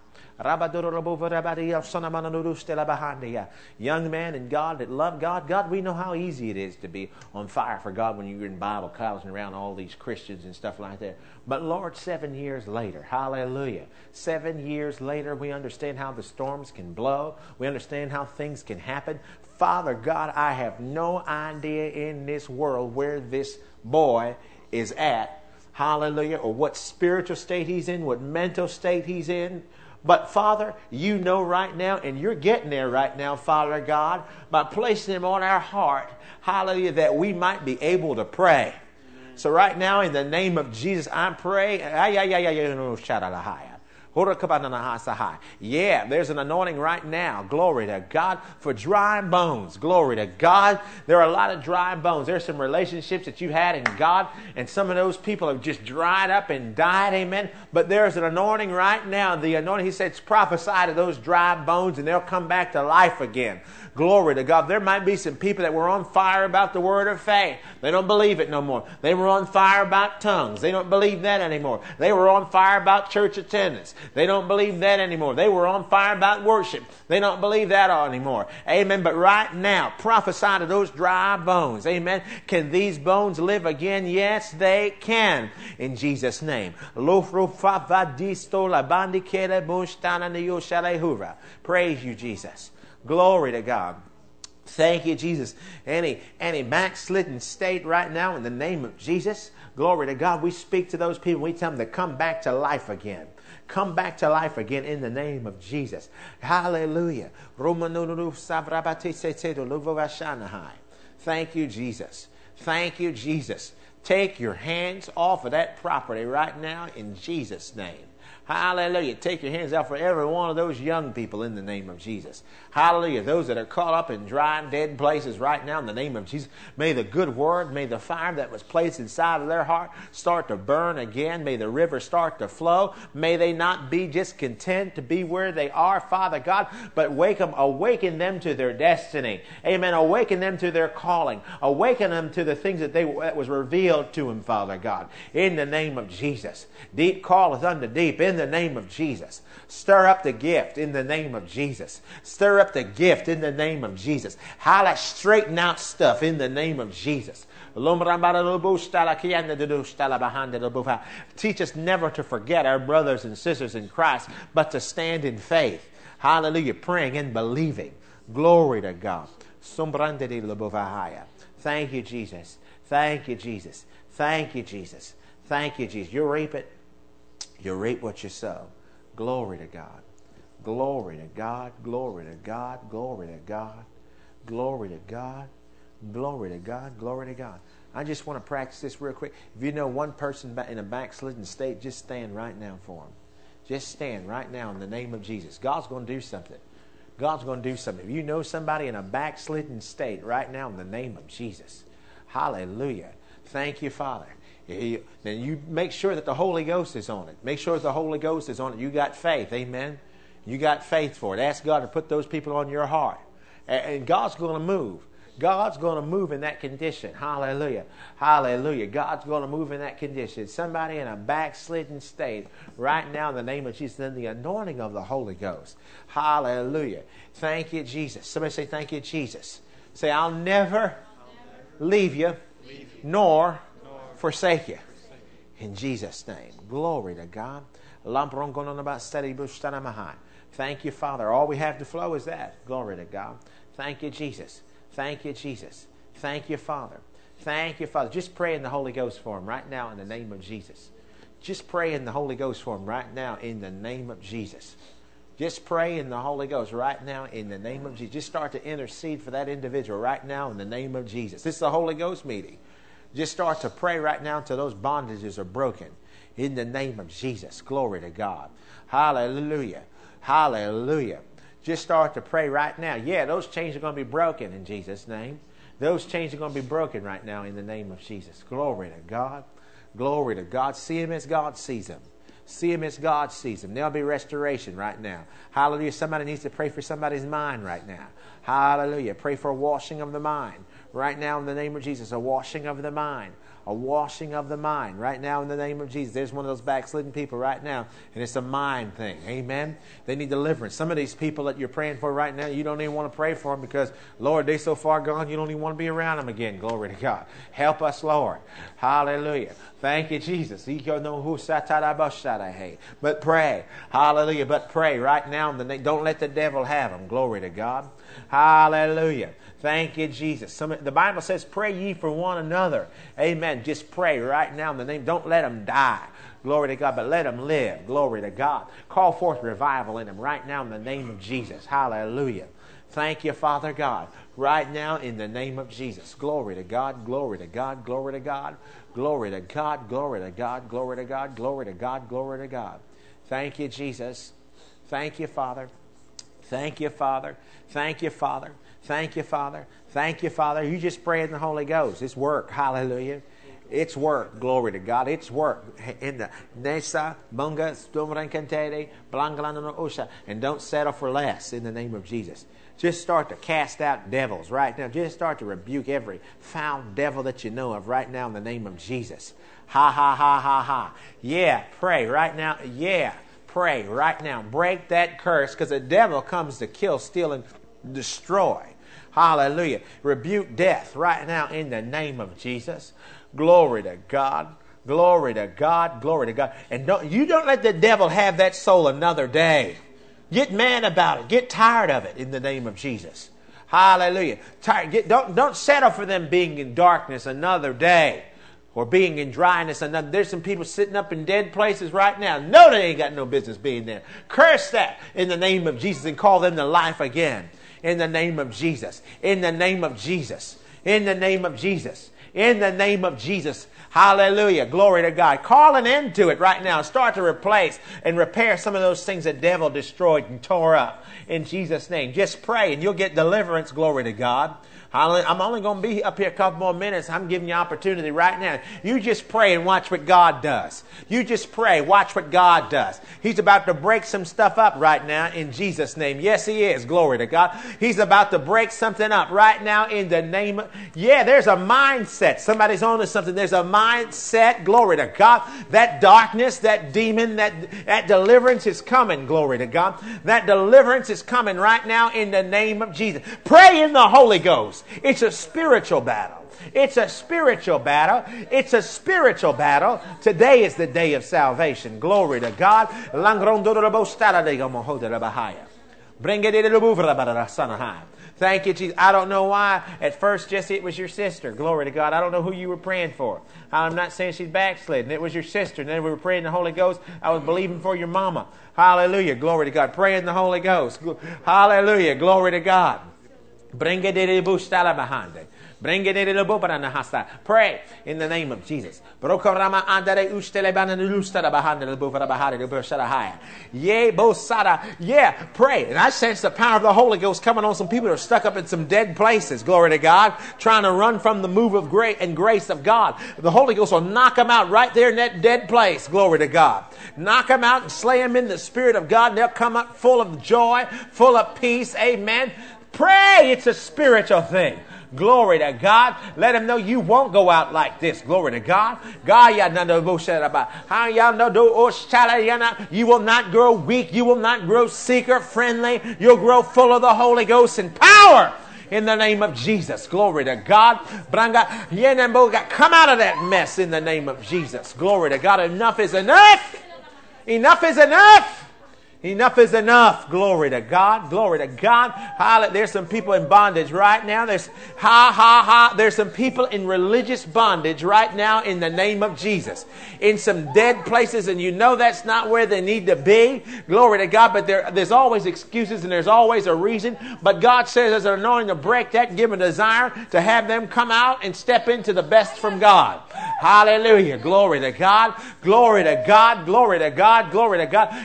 Young man in God that love God. God, we know how easy it is to be on fire for God when you're in Bible college and around all these Christians and stuff like that. But Lord, 7 years later, hallelujah, 7 years later, we understand how the storms can blow. We understand how things can happen. Father God, I have no idea in this world where this boy is at. Hallelujah. Or what spiritual state he's in, what mental state he's in. But Father, you know right now, and you're getting there right now, Father God, by placing him on our heart, hallelujah, that we might be able to pray. Amen. So right now, in the name of Jesus, I pray. Yeah, there's an anointing right now. Glory to God for dry bones. Glory to God. There are a lot of dry bones. There's some relationships that you had in God, and some of those people have just dried up and died. Amen. But there's an anointing right now. The anointing, He says, prophesy to those dry bones, and they'll come back to life again. Glory to God. There might be some people that were on fire about the word of faith. They don't believe it no more. They were on fire about tongues. They don't believe that anymore. They were on fire about church attendance. They don't believe that anymore. They were on fire about worship. They don't believe that anymore. Amen. But right now, prophesy to those dry bones. Amen. Can these bones live again? Yes, they can. In Jesus' name. Praise you, Jesus. Glory to God. Thank you, Jesus. Any backslidden state right now in the name of Jesus. Glory to God. We speak to those people. We tell them to come back to life again. Come back to life again in the name of Jesus. Hallelujah. Thank you, Jesus. Thank you, Jesus. Take your hands off of that property right now in Jesus' name. Hallelujah. Take your hands out for every one of those young people in the name of Jesus. Hallelujah. Those that are caught up in dry and dead places right now in the name of Jesus. May the good word, may the fire that was placed inside of their heart start to burn again. May the river start to flow. May they not be just content to be where they are, Father God, but awaken them to their destiny. Amen. Awaken them to their calling. Awaken them to the things that was revealed to them, Father God. In the name of Jesus. Deep calleth unto deep. In the name of Jesus. Stir up the gift in the name of Jesus. Stir up the gift in the name of Jesus. Highlight, straighten out stuff in the name of Jesus. Teach us never to forget our brothers and sisters in Christ, but to stand in faith. Hallelujah. Praying and believing. Glory to God. Thank you, Jesus. Thank you, Jesus. Thank you, Jesus. Thank you, Jesus. You reap it. You reap what you sow. Glory to God. Glory to God. Glory to God. Glory to God. Glory to God. Glory to God. Glory to God. I just want to practice this real quick. If you know one person in a backslidden state, just stand right now for them. Just stand right now in the name of Jesus. God's going to do something. God's going to do something. If you know somebody in a backslidden state right now in the name of Jesus. Hallelujah. Thank you, Father. Then you make sure that the Holy Ghost is on it. Make sure that the Holy Ghost is on it. You got faith. Amen. You got faith for it. Ask God to put those people on your heart. And God's going to move. God's going to move in that condition. Hallelujah. Hallelujah. God's going to move in that condition. Somebody in a backslidden state right now in the name of Jesus, in the anointing of the Holy Ghost. Hallelujah. Thank you, Jesus. Somebody say, thank you, Jesus. Say, I'll never leave you nor forsake you. In Jesus' name. Glory to God. Thank you, Father. All we have to flow is that. Glory to God. Thank you, Jesus. Thank you, Jesus. Thank you, Father. Thank you, Father. Just pray in the Holy Ghost for him right now in the name of Jesus. Just pray in the Holy Ghost for him right now in the name of Jesus. Just pray in the Holy Ghost right now in the name of Jesus. Just start to intercede for that individual right now in the name of Jesus. This is the Holy Ghost meeting. Just start to pray right now until those bondages are broken in the name of Jesus. Glory to God. Hallelujah. Hallelujah. Just start to pray right now. Yeah, those chains are going to be broken in Jesus' name. Those chains are going to be broken right now in the name of Jesus. Glory to God. Glory to God. See him as God sees him. See him as God sees him. There'll be restoration right now. Hallelujah. Somebody needs to pray for somebody's mind right now. Hallelujah. Pray for a washing of the mind. Right now in the name of Jesus, a washing of the mind. A washing of the mind right now in the name of Jesus. There's one of those backslidden people right now, and it's a mind thing. Amen? They need deliverance. Some of these people that you're praying for right now, you don't even want to pray for them because, Lord, they're so far gone, you don't even want to be around them again. Glory to God. Help us, Lord. Hallelujah. Thank you, Jesus. But pray. Hallelujah. But pray right now. Don't let the devil have them. Glory to God. Hallelujah. Thank you, Jesus. The Bible says, pray ye for one another. Amen. Just pray right now in the name. Don't let them die. Glory to God. But let them live. Glory to God. Call forth revival in them right now in the name of Jesus. Hallelujah. Thank you, Father God. Right now in the name of Jesus. Glory to God. Glory to God. Glory to God. Glory to God. Glory to God. Glory to God. Glory to God. Glory to God. Thank you, Jesus. Thank you, Father. Thank you, Father. Thank you, Father. Thank you, Father. Thank you, Father. You just pray in the Holy Ghost. It's work. Hallelujah. It's work. Glory to God. It's work. In the Nesa, Bunga, Stumrankantere, Blangalano Osha. And don't settle for less in the name of Jesus. Just start to cast out devils right now. Just start to rebuke every foul devil that you know of right now in the name of Jesus. Ha, ha, ha, ha, ha. Yeah, pray right now. Yeah, pray right now. Break that curse because the devil comes to kill, steal, and destroy. Hallelujah. Rebuke death right now in the name of Jesus. Glory to God. Glory to God. Glory to God. And don't let the devil have that soul another day. Get mad about it. Get tired of it in the name of Jesus. Hallelujah. Don't settle for them being in darkness another day or being in dryness another. There's some people sitting up in dead places right now. No, they ain't got no business being there. Curse that in the name of Jesus and call them to life again. In the name of Jesus. In the name of Jesus. In the name of Jesus. in the name of Jesus. Hallelujah. Glory to God. Call an end to it right now. Start to replace and repair some of those things the devil destroyed and tore up in Jesus' name. Just pray and you'll get deliverance. Glory to God. I'm only going to be up here a couple more minutes. I'm giving you opportunity right now. You just pray and watch what God does. You just pray. Watch what God does. He's about to break some stuff up right now in Jesus' name. Yes, He is. Glory to God. He's about to break something up right now in the name of... Yeah, there's a mindset. Somebody's on to something. There's a mindset. Glory to God. That darkness, that demon, that deliverance is coming. Glory to God. That deliverance is coming right now in the name of Jesus. Pray in the Holy Ghost. It's a spiritual battle. It's a spiritual battle. It's a spiritual battle. Today is the day of salvation. Glory to God. Thank you, Jesus. I don't know why. At first, Jesse, it was your sister. Glory to God. I don't know who you were praying for. I'm not saying she's backslidden. It was your sister. And then we were praying the Holy Ghost. I was believing for your mama. Hallelujah. Glory to God. Pray in the Holy Ghost. Hallelujah. Glory to God. Pray in the name of Jesus. Yeah, pray. And I sense the power of the Holy Ghost coming on some people who are stuck up in some dead places. Glory to God. Trying to run from the move of grace and grace of God. The Holy Ghost will knock them out right there in that dead place. Glory to God. Knock them out and slay them in the Spirit of God. And they'll come up full of joy, full of peace. Amen. Pray. It's a spiritual thing. Glory to God. Let them know you won't go out like this. Glory to God. You will not grow weak. You will not grow seeker friendly. You'll grow full of the Holy Ghost and power in the name of Jesus. Glory to God. Come out of that mess in the name of Jesus. Glory to God. Enough is enough. Enough is enough. Enough is enough. Glory to God. Glory to God. There's some people in bondage right now. There's some people in religious bondage right now in the name of Jesus. In some dead places, and you know that's not where they need to be. Glory to God. But there's always excuses and there's always a reason. But God says there's an anointing to break that and give them a desire to have them come out and step into the best from God. Hallelujah. Glory to God. Glory to God. Glory to God. Glory to God.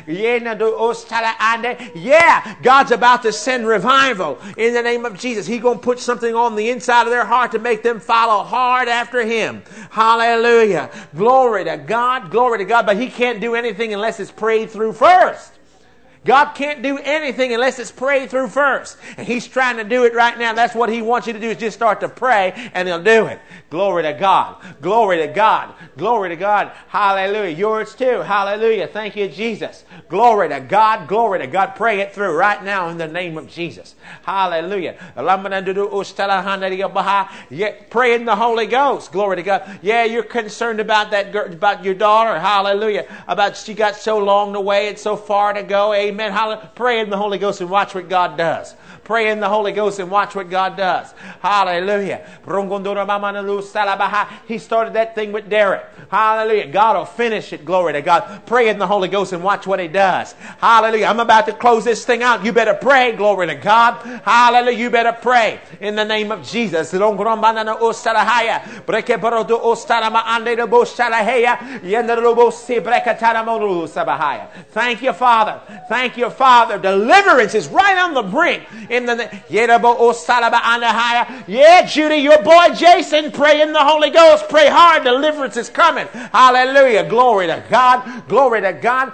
Yeah, God's about to send revival in the name of Jesus. He's going to put something on the inside of their heart to make them follow hard after Him. Hallelujah. Glory to God. Glory to God. But He can't do anything unless it's prayed through first. God can't do anything unless it's prayed through first. And He's trying to do it right now. That's what He wants you to do, is just start to pray and He'll do it. Glory to God. Glory to God. Glory to God. Hallelujah. Yours too. Hallelujah. Thank you, Jesus. Glory to God. Glory to God. Pray it through right now in the name of Jesus. Hallelujah. Yeah, pray in the Holy Ghost. Glory to God. Yeah, you're concerned about that girl, about your daughter. Hallelujah. About she got so long to wait and so far to go. Amen. Hallelujah. Pray in the Holy Ghost and watch what God does. Pray in the Holy Ghost and watch what God does. Hallelujah. He started that thing with Derek. Hallelujah. God will finish it. Glory to God. Pray in the Holy Ghost and watch what He does. Hallelujah. I'm about to close this thing out. You better pray. Glory to God. Hallelujah. You better pray in the name of Jesus. Thank you, Father. Thank you, Father. Deliverance is right on the brink. Yeah, Judy, your boy Jason, pray in the Holy Ghost. Pray hard. Deliverance is coming. Hallelujah. Glory to God. Glory to God.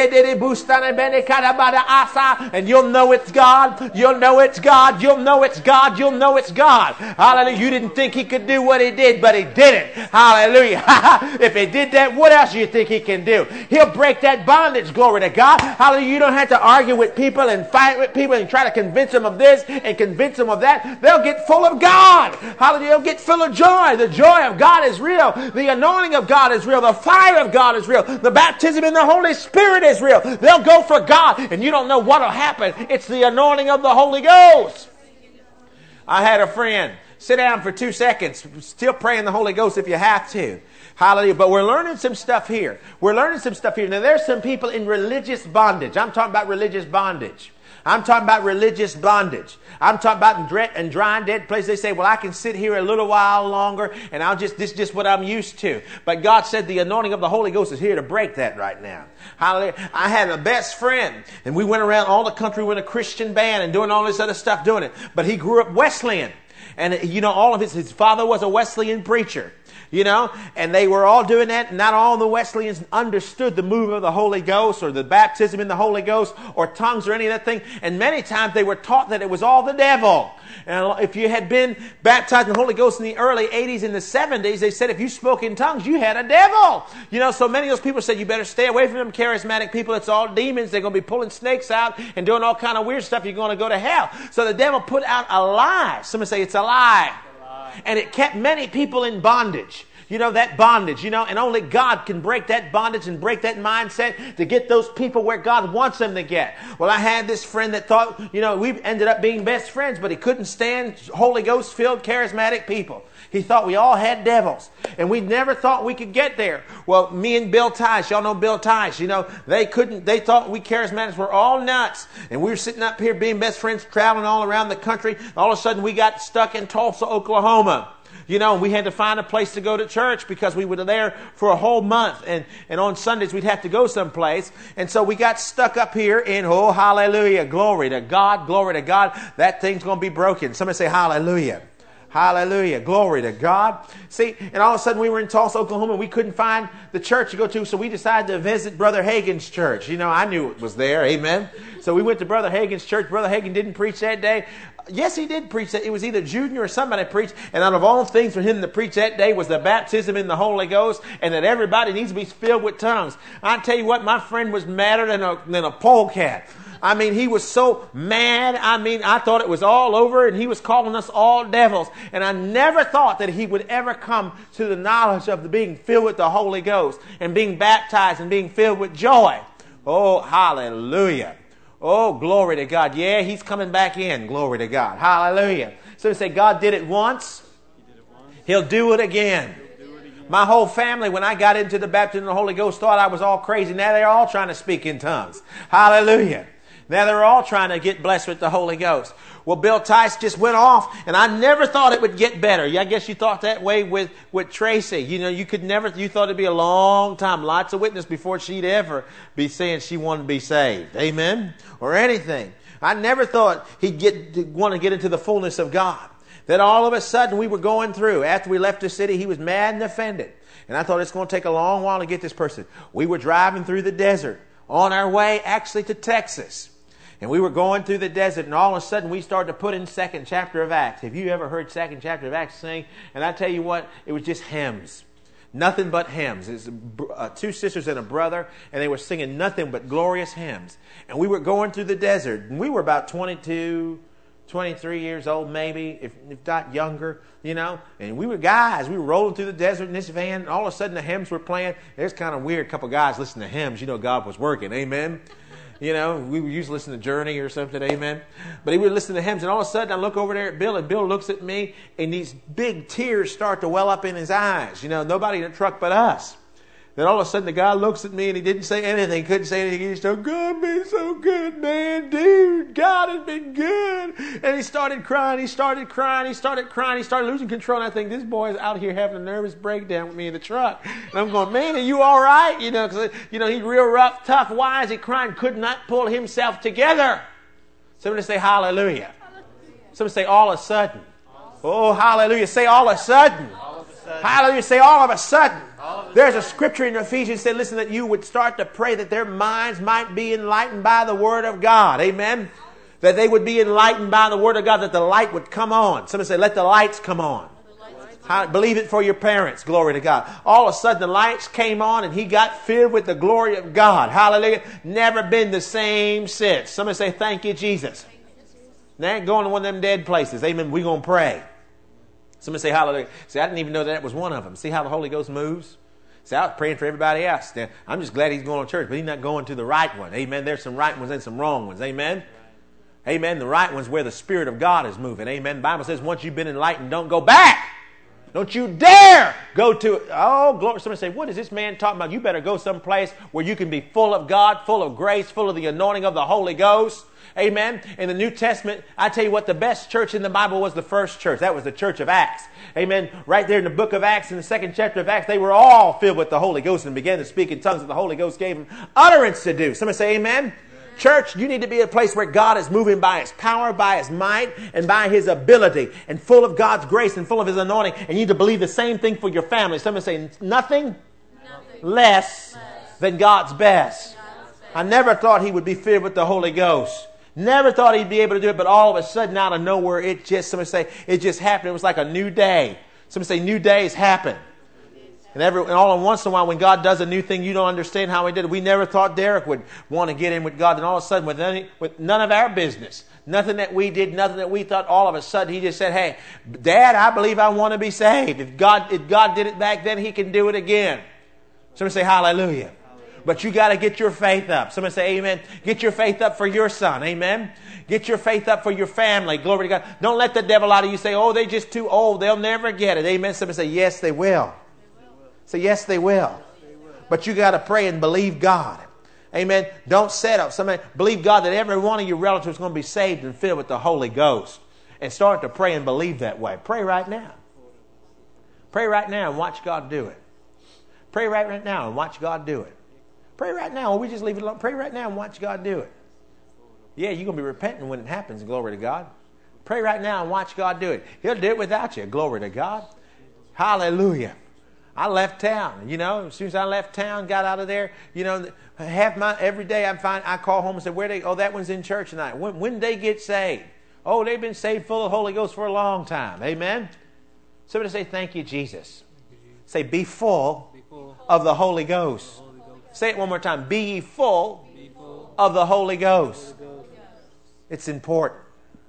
And you'll know it's God. You'll know it's God. You'll know it's God. You'll know it's God. Hallelujah. You didn't think He could do what He did, but He did it. Hallelujah. If He did that, what else do you think He can do? He'll break that bondage. Glory to God. Hallelujah. You don't have to argue with people and fight with people and try to convince them of this and convince them of that. They'll get full of God. Hallelujah. They'll get full of joy. The joy of God is real. The anointing of God is real. The fire of God is real. The baptism in the Holy Spirit is real. They'll go for God, and you don't know what will happen. It's the anointing of the Holy Ghost. I had a friend. Sit down for 2 seconds. Still pray in the Holy Ghost if you have to. Hallelujah. But we're learning some stuff here. We're learning some stuff here. Now, there's some people in religious bondage. I'm talking about religious bondage. I'm talking about religious bondage. I'm talking about in dry and dead places. They say, well, I can sit here a little while longer and this is just what I'm used to. But God said the anointing of the Holy Ghost is here to break that right now. Hallelujah. I had a best friend and we went around all the country with a Christian band and doing all this other stuff doing it. But he grew up Wesleyan. And, all of his father was a Wesleyan preacher. And they were all doing that. Not all the Wesleyans understood the move of the Holy Ghost or the baptism in the Holy Ghost or tongues or any of that thing. And many times they were taught that it was all the devil. And if you had been baptized in the Holy Ghost in the early 80s and the 70s, they said if you spoke in tongues, you had a devil. So many of those people said you better stay away from them charismatic people. It's all demons. They're going to be pulling snakes out and doing all kind of weird stuff. You're going to go to hell. So the devil put out a lie. Somebody say it's a lie. And it kept many people in bondage. That bondage, and only God can break that bondage and break that mindset to get those people where God wants them to get. Well, I had this friend that thought, we ended up being best friends, but he couldn't stand Holy Ghost filled charismatic people. He thought we all had devils, and we never thought we could get there. Well, me and Bill Tice, y'all know Bill Tice, they thought we charismatics were all nuts, and we were sitting up here being best friends, traveling all around the country. All of a sudden, we got stuck in Tulsa, Oklahoma. We had to find a place to go to church because we were there for a whole month. And on Sundays, we'd have to go someplace. And so we got stuck up here in, oh, hallelujah, glory to God, glory to God. That thing's going to be broken. Somebody say hallelujah. Hallelujah. Glory to God. See, and all of a sudden we were in Tulsa, Oklahoma, and we couldn't find the church to go to, so we decided to visit Brother Hagin's church. I knew it was there. Amen. So we went to Brother Hagin's church. Brother Hagin didn't preach that day. Yes, he did preach that. It was either Junior or somebody preached. And out of all things for him to preach that day was the baptism in the Holy Ghost and that everybody needs to be filled with tongues. I tell you what, my friend was madder than a polecat. He was so mad. I thought it was all over, and he was calling us all devils. And I never thought that he would ever come to the knowledge of being filled with the Holy Ghost and being baptized and being filled with joy. Oh, hallelujah. Oh, glory to God. Yeah, he's coming back in. Glory to God. Hallelujah. So we say, God did it once. He'll do it again. My whole family, when I got into the baptism of the Holy Ghost, thought I was all crazy. Now they're all trying to speak in tongues. Hallelujah. Now they're all trying to get blessed with the Holy Ghost. Well, Bill Tice just went off, and I never thought it would get better. I guess you thought that way with Tracy. You thought it'd be a long time, lots of witness before she'd ever be saying she wanted to be saved. Amen? Or anything. I never thought he'd want to get into the fullness of God. Then all of a sudden we were going through. After we left the city, he was mad and offended. And I thought it's going to take a long while to get this person. We were driving through the desert on our way actually to Texas. And we were going through the desert, and all of a sudden we started to put in 2nd chapter of Acts. Have you ever heard 2nd chapter of Acts sing? And I tell you what, it was just hymns. Nothing but hymns. It's 2 sisters and a brother, and they were singing nothing but glorious hymns. And we were going through the desert, and we were about 22, 23 years old maybe, if not younger, And we were guys. We were rolling through the desert in this van, and all of a sudden the hymns were playing. There's kind of weird, couple guys listening to hymns. God was working. Amen. We would usually listen to Journey or something, amen. But he would listen to hymns, and all of a sudden I look over there at Bill, and Bill looks at me, and these big tears start to well up in his eyes. Nobody in the truck but us. Then all of a sudden the guy looks at me, and he didn't say anything, couldn't say anything. He just said, God been so good, man, dude. God has been good. And he started crying, he started losing control. And I think, this boy is out here having a nervous breakdown with me in the truck. And I'm going, man, are you all right? Because he's real rough, tough. Why is he crying? Could not pull himself together. Somebody say hallelujah. Somebody say all of a sudden. Oh, hallelujah. Say all of a sudden. Hallelujah. Say all of a sudden. There's a scripture in Ephesians that said, listen, that you would start to pray that their minds might be enlightened by the Word of God. Amen. That they would be enlightened by the Word of God, that the light would come on. Somebody say, let the lights come on. Believe it for your parents. Glory to God. All of a sudden the lights came on and he got filled with the glory of God. Hallelujah. Never been the same since. Somebody say, thank you, Jesus. They ain't going to one of them dead places. Amen. We're going to pray. Somebody say hallelujah. See, I didn't even know that was one of them. See how the Holy Ghost moves? See, I was praying for everybody else. Now, I'm just glad he's going to church, but he's not going to the right one. Amen. There's some right ones and some wrong ones. Amen. Amen. The right one's where the Spirit of God is moving. Amen. The Bible says once you've been enlightened, don't go back. Don't you dare go to, oh, glory. Somebody say, what is this man talking about? You better go someplace where you can be full of God, full of grace, full of the anointing of the Holy Ghost. Amen. In the New Testament, I tell you what, the best church in the Bible was the first church. That was the church of Acts. Amen. Right there in the book of Acts, in the second chapter of Acts, they were all filled with the Holy Ghost and began to speak in tongues that the Holy Ghost gave them utterance to do. Somebody say amen. Church, you need to be a place where God is moving by His power, by His might, and by His ability, and full of God's grace and full of His anointing. And you need to believe the same thing for your family. Somebody say, nothing less than God's best. I never thought he would be filled with the Holy Ghost. Never thought he'd be able to do it, but all of a sudden, out of nowhere, somebody say, it just happened. It was like a new day. Somebody say, new days happen. And all in once in a while, when God does a new thing, you don't understand how He did it. We never thought Derek would want to get in with God. And all of a sudden, with none of our business, nothing that we did, nothing that we thought, all of a sudden, he just said, hey, Dad, I believe I want to be saved. If God did it back then, He can do it again. Somebody say hallelujah. But you got to get your faith up. Somebody say amen. Get your faith up for your son. Amen. Get your faith up for your family. Glory to God. Don't let the devil out of you say, oh, they're just too old. They'll never get it. Amen. Somebody say, yes, they will. Say, yes, they will. But you got to pray and believe God. Amen. Don't settle. Somebody believe God that every one of your relatives is going to be saved and filled with the Holy Ghost. And start to pray and believe that way. Pray right now. Pray right now and watch God do it. Pray right now and watch God do it. Pray right now, or we just leave it alone. Pray right now and watch God do it. Yeah, you're going to be repenting when it happens, glory to God. Pray right now and watch God do it. He'll do it without you, glory to God. Hallelujah. I left town, as soon as I left town, got out of there, every day I call home and say, that one's in church tonight. When did they get saved? Oh, they've been saved full of the Holy Ghost for a long time. Amen. Somebody say, thank you, Jesus. Say, be full of the Holy Ghost. Say it one more time. Be ye full of the Holy Ghost. It's important.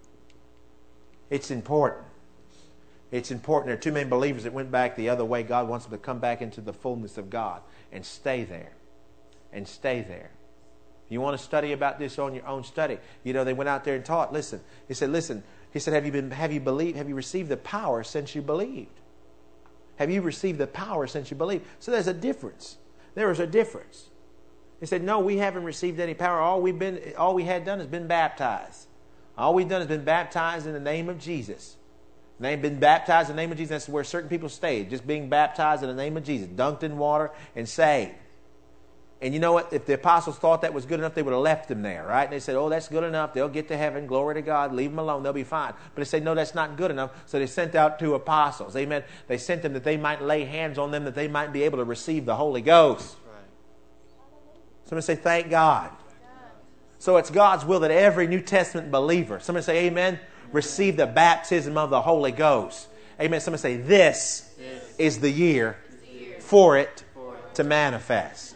It's important. It's important. There are too many believers that went back the other way. God wants them to come back into the fullness of God and stay there. And stay there. You want to study about this on your own, study. They went out there and taught. Listen. He said, have you received the power since you believed? Have you received the power since you believed? So there's a difference. There is a difference. He said, no, we haven't received any power. All we had done is been baptized. All we've done is been baptized in the name of Jesus. They've been baptized in the name of Jesus. That's where certain people stayed. Just being baptized in the name of Jesus. Dunked in water and saved. And you know what? If the apostles thought that was good enough, they would have left them there, right? And they said, oh, that's good enough. They'll get to heaven. Glory to God. Leave them alone. They'll be fine. But they said, no, that's not good enough. So they sent out 2 apostles. Amen. They sent them that they might lay hands on them, that they might be able to receive the Holy Ghost. Somebody say, thank God. So it's God's will that every New Testament believer, somebody say amen, receive the baptism of the Holy Ghost. Amen. Somebody say, this is the year for it to manifest.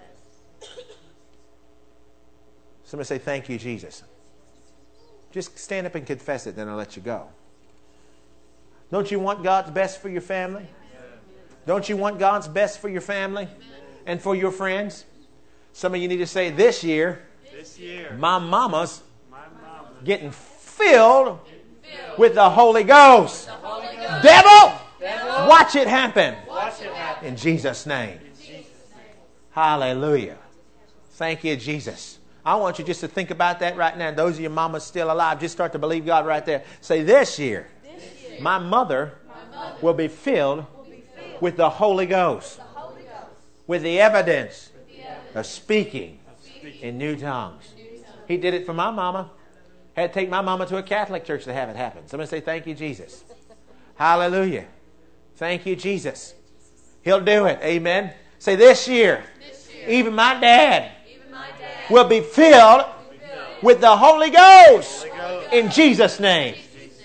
Somebody say, thank you, Jesus. Just stand up and confess it, then I'll let you go. Don't you want God's best for your family? Don't you want God's best for your family and for your friends? Some of you need to say, this year, my mama's getting filled with the Holy Ghost. Devil, watch it happen. In Jesus' name. Hallelujah. Thank you, Jesus. I want you just to think about that right now. Those of your mamas still alive, just start to believe God right there. Say, this year, my mother will be filled with the Holy Ghost. With the evidence of speaking in new tongues. He did it for my mama. Had to take my mama to a Catholic church to have it happen. Somebody say, thank you, Jesus. Hallelujah. Thank you, Jesus. He'll do it. Amen. Say, this year, even my dad will be filled with the Holy Ghost in Jesus' name.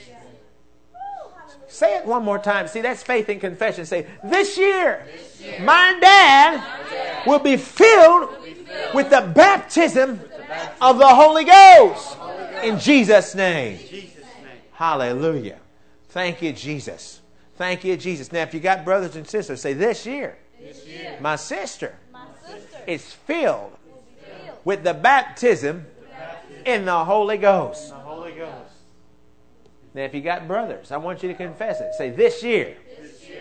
Say it one more time. See, that's faith in confession. Say, this year, my dad will be filled with the baptism of the Holy Ghost in Jesus' name. Hallelujah. Thank you, Jesus. Thank you, Jesus. Now, if you got brothers and sisters, say, this year, my sister is filled with the baptism in the Holy Ghost. Now, if you got brothers, I want you to confess it. Say, this year,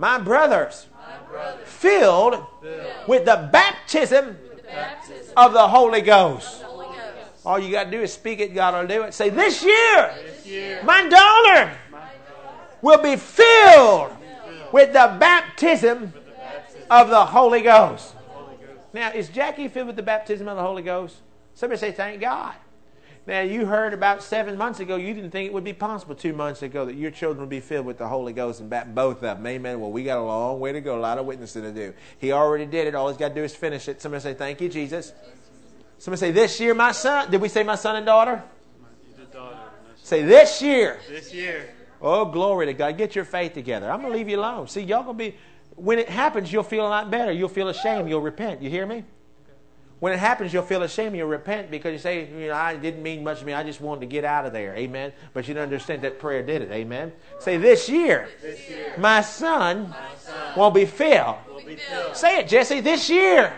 my brothers, filled with the baptism of the Holy Ghost. All you got to do is speak it, God will do it. Say, this year, my daughter will be filled with the baptism of the Holy Ghost. Now, is Jackie filled with the baptism of the Holy Ghost? Somebody say, thank God. Now, you heard about 7 months ago, you didn't think it would be possible 2 months ago that your children would be filled with the Holy Ghost and both of them. Amen. Well, we got a long way to go, a lot of witnessing to do. He already did it. All he's got to do is finish it. Somebody say, thank you, Jesus. Somebody say, this year, my son. Did we say my son and daughter? Say, this year. This year. Oh, glory to God. Get your faith together. I'm going to leave you alone. See, y'all going to be, when it happens, you'll feel a lot better. You'll feel ashamed. You'll repent. You hear me? When it happens, you'll feel ashamed. You'll repent because you say, I didn't mean much to me. I just wanted to get out of there. Amen. But you don't understand that prayer did it. Amen. Say, this year, my son will be filled. Say it, Jesse. This year,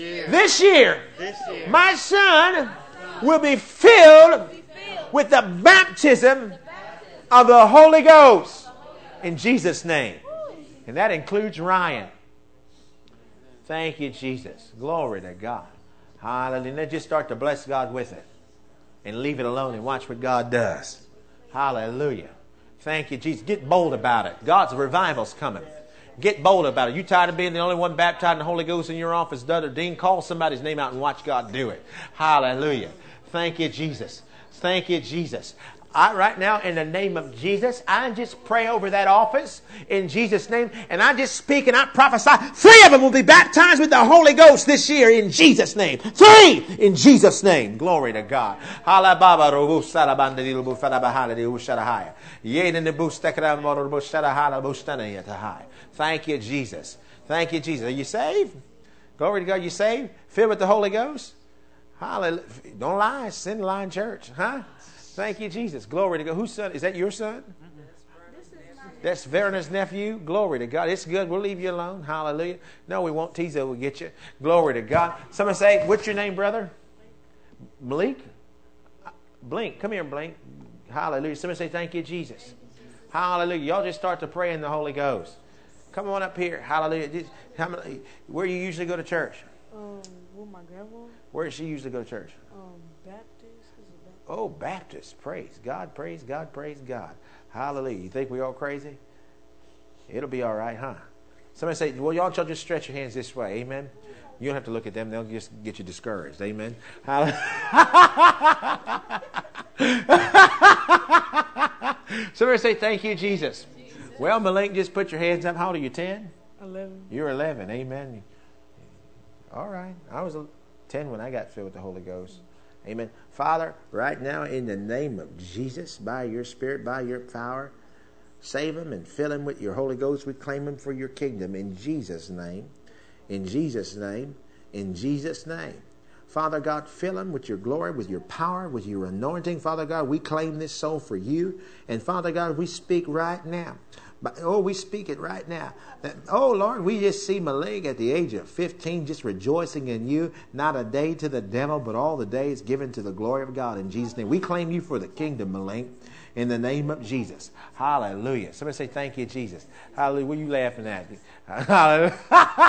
my son will be filled with the baptism of the Holy Ghost. In Jesus' name. And that includes Ryan. Thank you, Jesus. Glory to God. Hallelujah. Now just start to bless God with it. And leave it alone and watch what God does. Hallelujah. Thank you, Jesus. Get bold about it. God's revival's coming. Get bold about it. You tired of being the only one baptized in the Holy Ghost in your office, Dud or Dean? Call somebody's name out and watch God do it. Hallelujah. Thank you, Jesus. Thank you, Jesus. Right now, in the name of Jesus, I just pray over that office in Jesus' name, and I just speak and I prophesy 3 of them will be baptized with the Holy Ghost this year in Jesus' name. 3 in Jesus' name. Glory to God. Thank you, Jesus. Thank you, Jesus. Are you saved? Glory to God. You saved? Filled with the Holy Ghost? Hallelujah. Don't lie. Send line church. Huh? Thank you, Jesus. Glory to God. Whose son? Is that your son? That's Verna's nephew. Glory to God. It's good. We'll leave you alone. Hallelujah. No, we won't. Tizo will get you. Glory to God. Somebody say, what's your name, brother? Blink? Blink. Come here, Blink. Hallelujah. Somebody say, thank you, Jesus. Hallelujah. Y'all just start to pray in the Holy Ghost. Come on up here. Hallelujah. Where do you usually go to church? With my grandma. Where does she usually go to church? Baptist. Oh, Baptist. Praise God, praise God, praise God. Hallelujah. You think we all crazy? It'll be all right, huh? Somebody say, well, y'all just stretch your hands this way. Amen. You don't have to look at them. They'll just get you discouraged. Amen. Somebody say, thank you, Jesus. Well, Malik, just put your hands up. How old are you, 10? 11. You're 11. Amen. All right. I was 10 when I got filled with the Holy Ghost. Amen. Father, right now in the name of Jesus, by your Spirit, by your power, save him and fill him with your Holy Ghost. We claim him for your kingdom in Jesus' name. In Jesus' name. In Jesus' name. Father God, fill him with your glory, with your power, with your anointing. Father God, we claim this soul for you. And Father God, we speak right now. We speak it right now. Lord, we just see Malik at the age of 15 just rejoicing in you. Not a day to the devil, but all the days given to the glory of God in Jesus' name. We claim you for the kingdom, Malik, in the name of Jesus. Hallelujah. Somebody say, thank you, Jesus. Hallelujah. What are you laughing at? Hallelujah.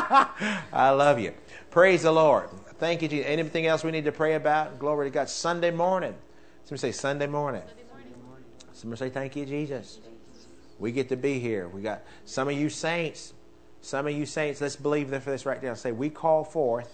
I love you. Praise the Lord. Thank you, Jesus. Anything else we need to pray about? Glory to God. Sunday morning. Somebody say Sunday morning. Somebody say, thank you, Jesus. We get to be here. We got some of you saints. Let's believe for this right now. Say, we call forth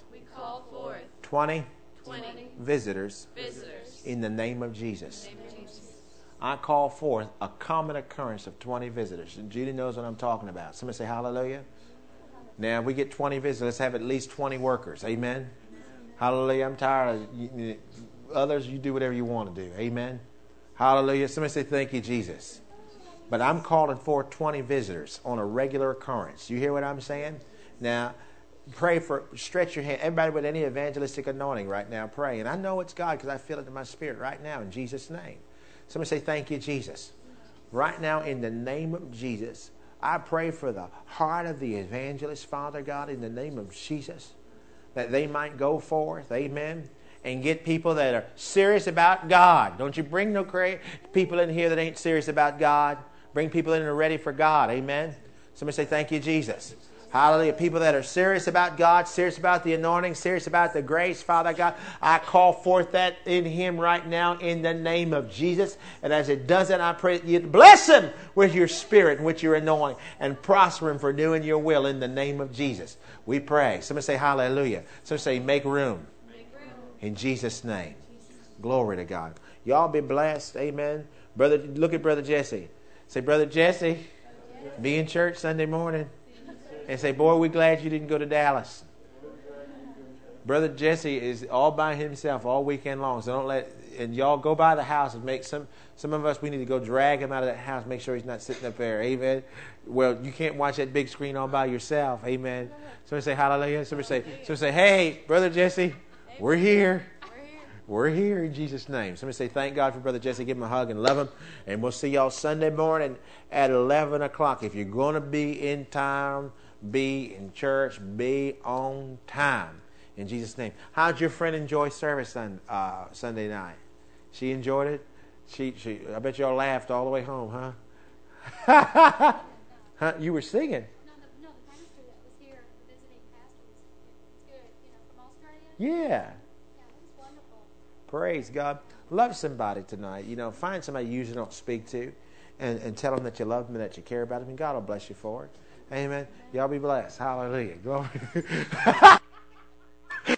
20 visitors in the name of Jesus. I call forth a common occurrence of 20 visitors. And Judy knows what I'm talking about. Somebody say hallelujah. Now, we get 20 visitors. Let's have at least 20 workers. Amen. Hallelujah. I'm tired of you. Others, you do whatever you want to do. Amen. Hallelujah. Somebody say thank you, Jesus. But I'm calling for 20 visitors on a regular occurrence. You hear what I'm saying? Now, stretch your hand. Everybody with any evangelistic anointing right now, pray. And I know it's God because I feel it in my spirit right now in Jesus' name. Somebody say, thank you, Jesus. Right now, in the name of Jesus, I pray for the heart of the evangelist, Father God, in the name of Jesus, that they might go forth, amen, and get people that are serious about God. Don't you bring no people in here that ain't serious about God. Bring people in that are ready for God, amen. Somebody say, thank you, Jesus. Hallelujah. People that are serious about God, serious about the anointing, serious about the grace, Father God, I call forth that in him right now in the name of Jesus. And as it does that, I pray that you bless him with your spirit and with your anointing and prosper him for doing your will in the name of Jesus. We pray. Somebody say hallelujah. Somebody say make room. In Jesus' name. Glory to God. Y'all be blessed. Amen. Brother, look at Brother Jesse. Say, Brother Jesse, be in church Sunday morning. And say, boy, we're glad you didn't go to Dallas. Brother Jesse is all by himself all weekend long. So don't let, and y'all go by the house and make some of us, we need to go drag him out of that house, make sure he's not sitting up there. Amen. Well, you can't watch that big screen all by yourself. Amen. Somebody say hallelujah. Somebody say, hey, Brother Jesse, we're here. We're here in Jesus' name. Somebody say, thank God for Brother Jesse. Give him a hug and love him. And we'll see y'all Sunday morning at 11 o'clock. If you're going to be in town, be in church, be on time. In Jesus' name. How'd your friend enjoy service on Sunday night? She enjoyed it? She. I bet y'all laughed all the way home, huh? Huh? You were singing. No, the pastor that was here, the visiting pastor, was good, from Australia. Yeah. Yeah, it was wonderful. Praise God. Love somebody tonight. Find somebody you usually don't speak to and tell them that you love them and that you care about them, and God will bless you for it. Amen. Y'all be blessed. Hallelujah. Glory.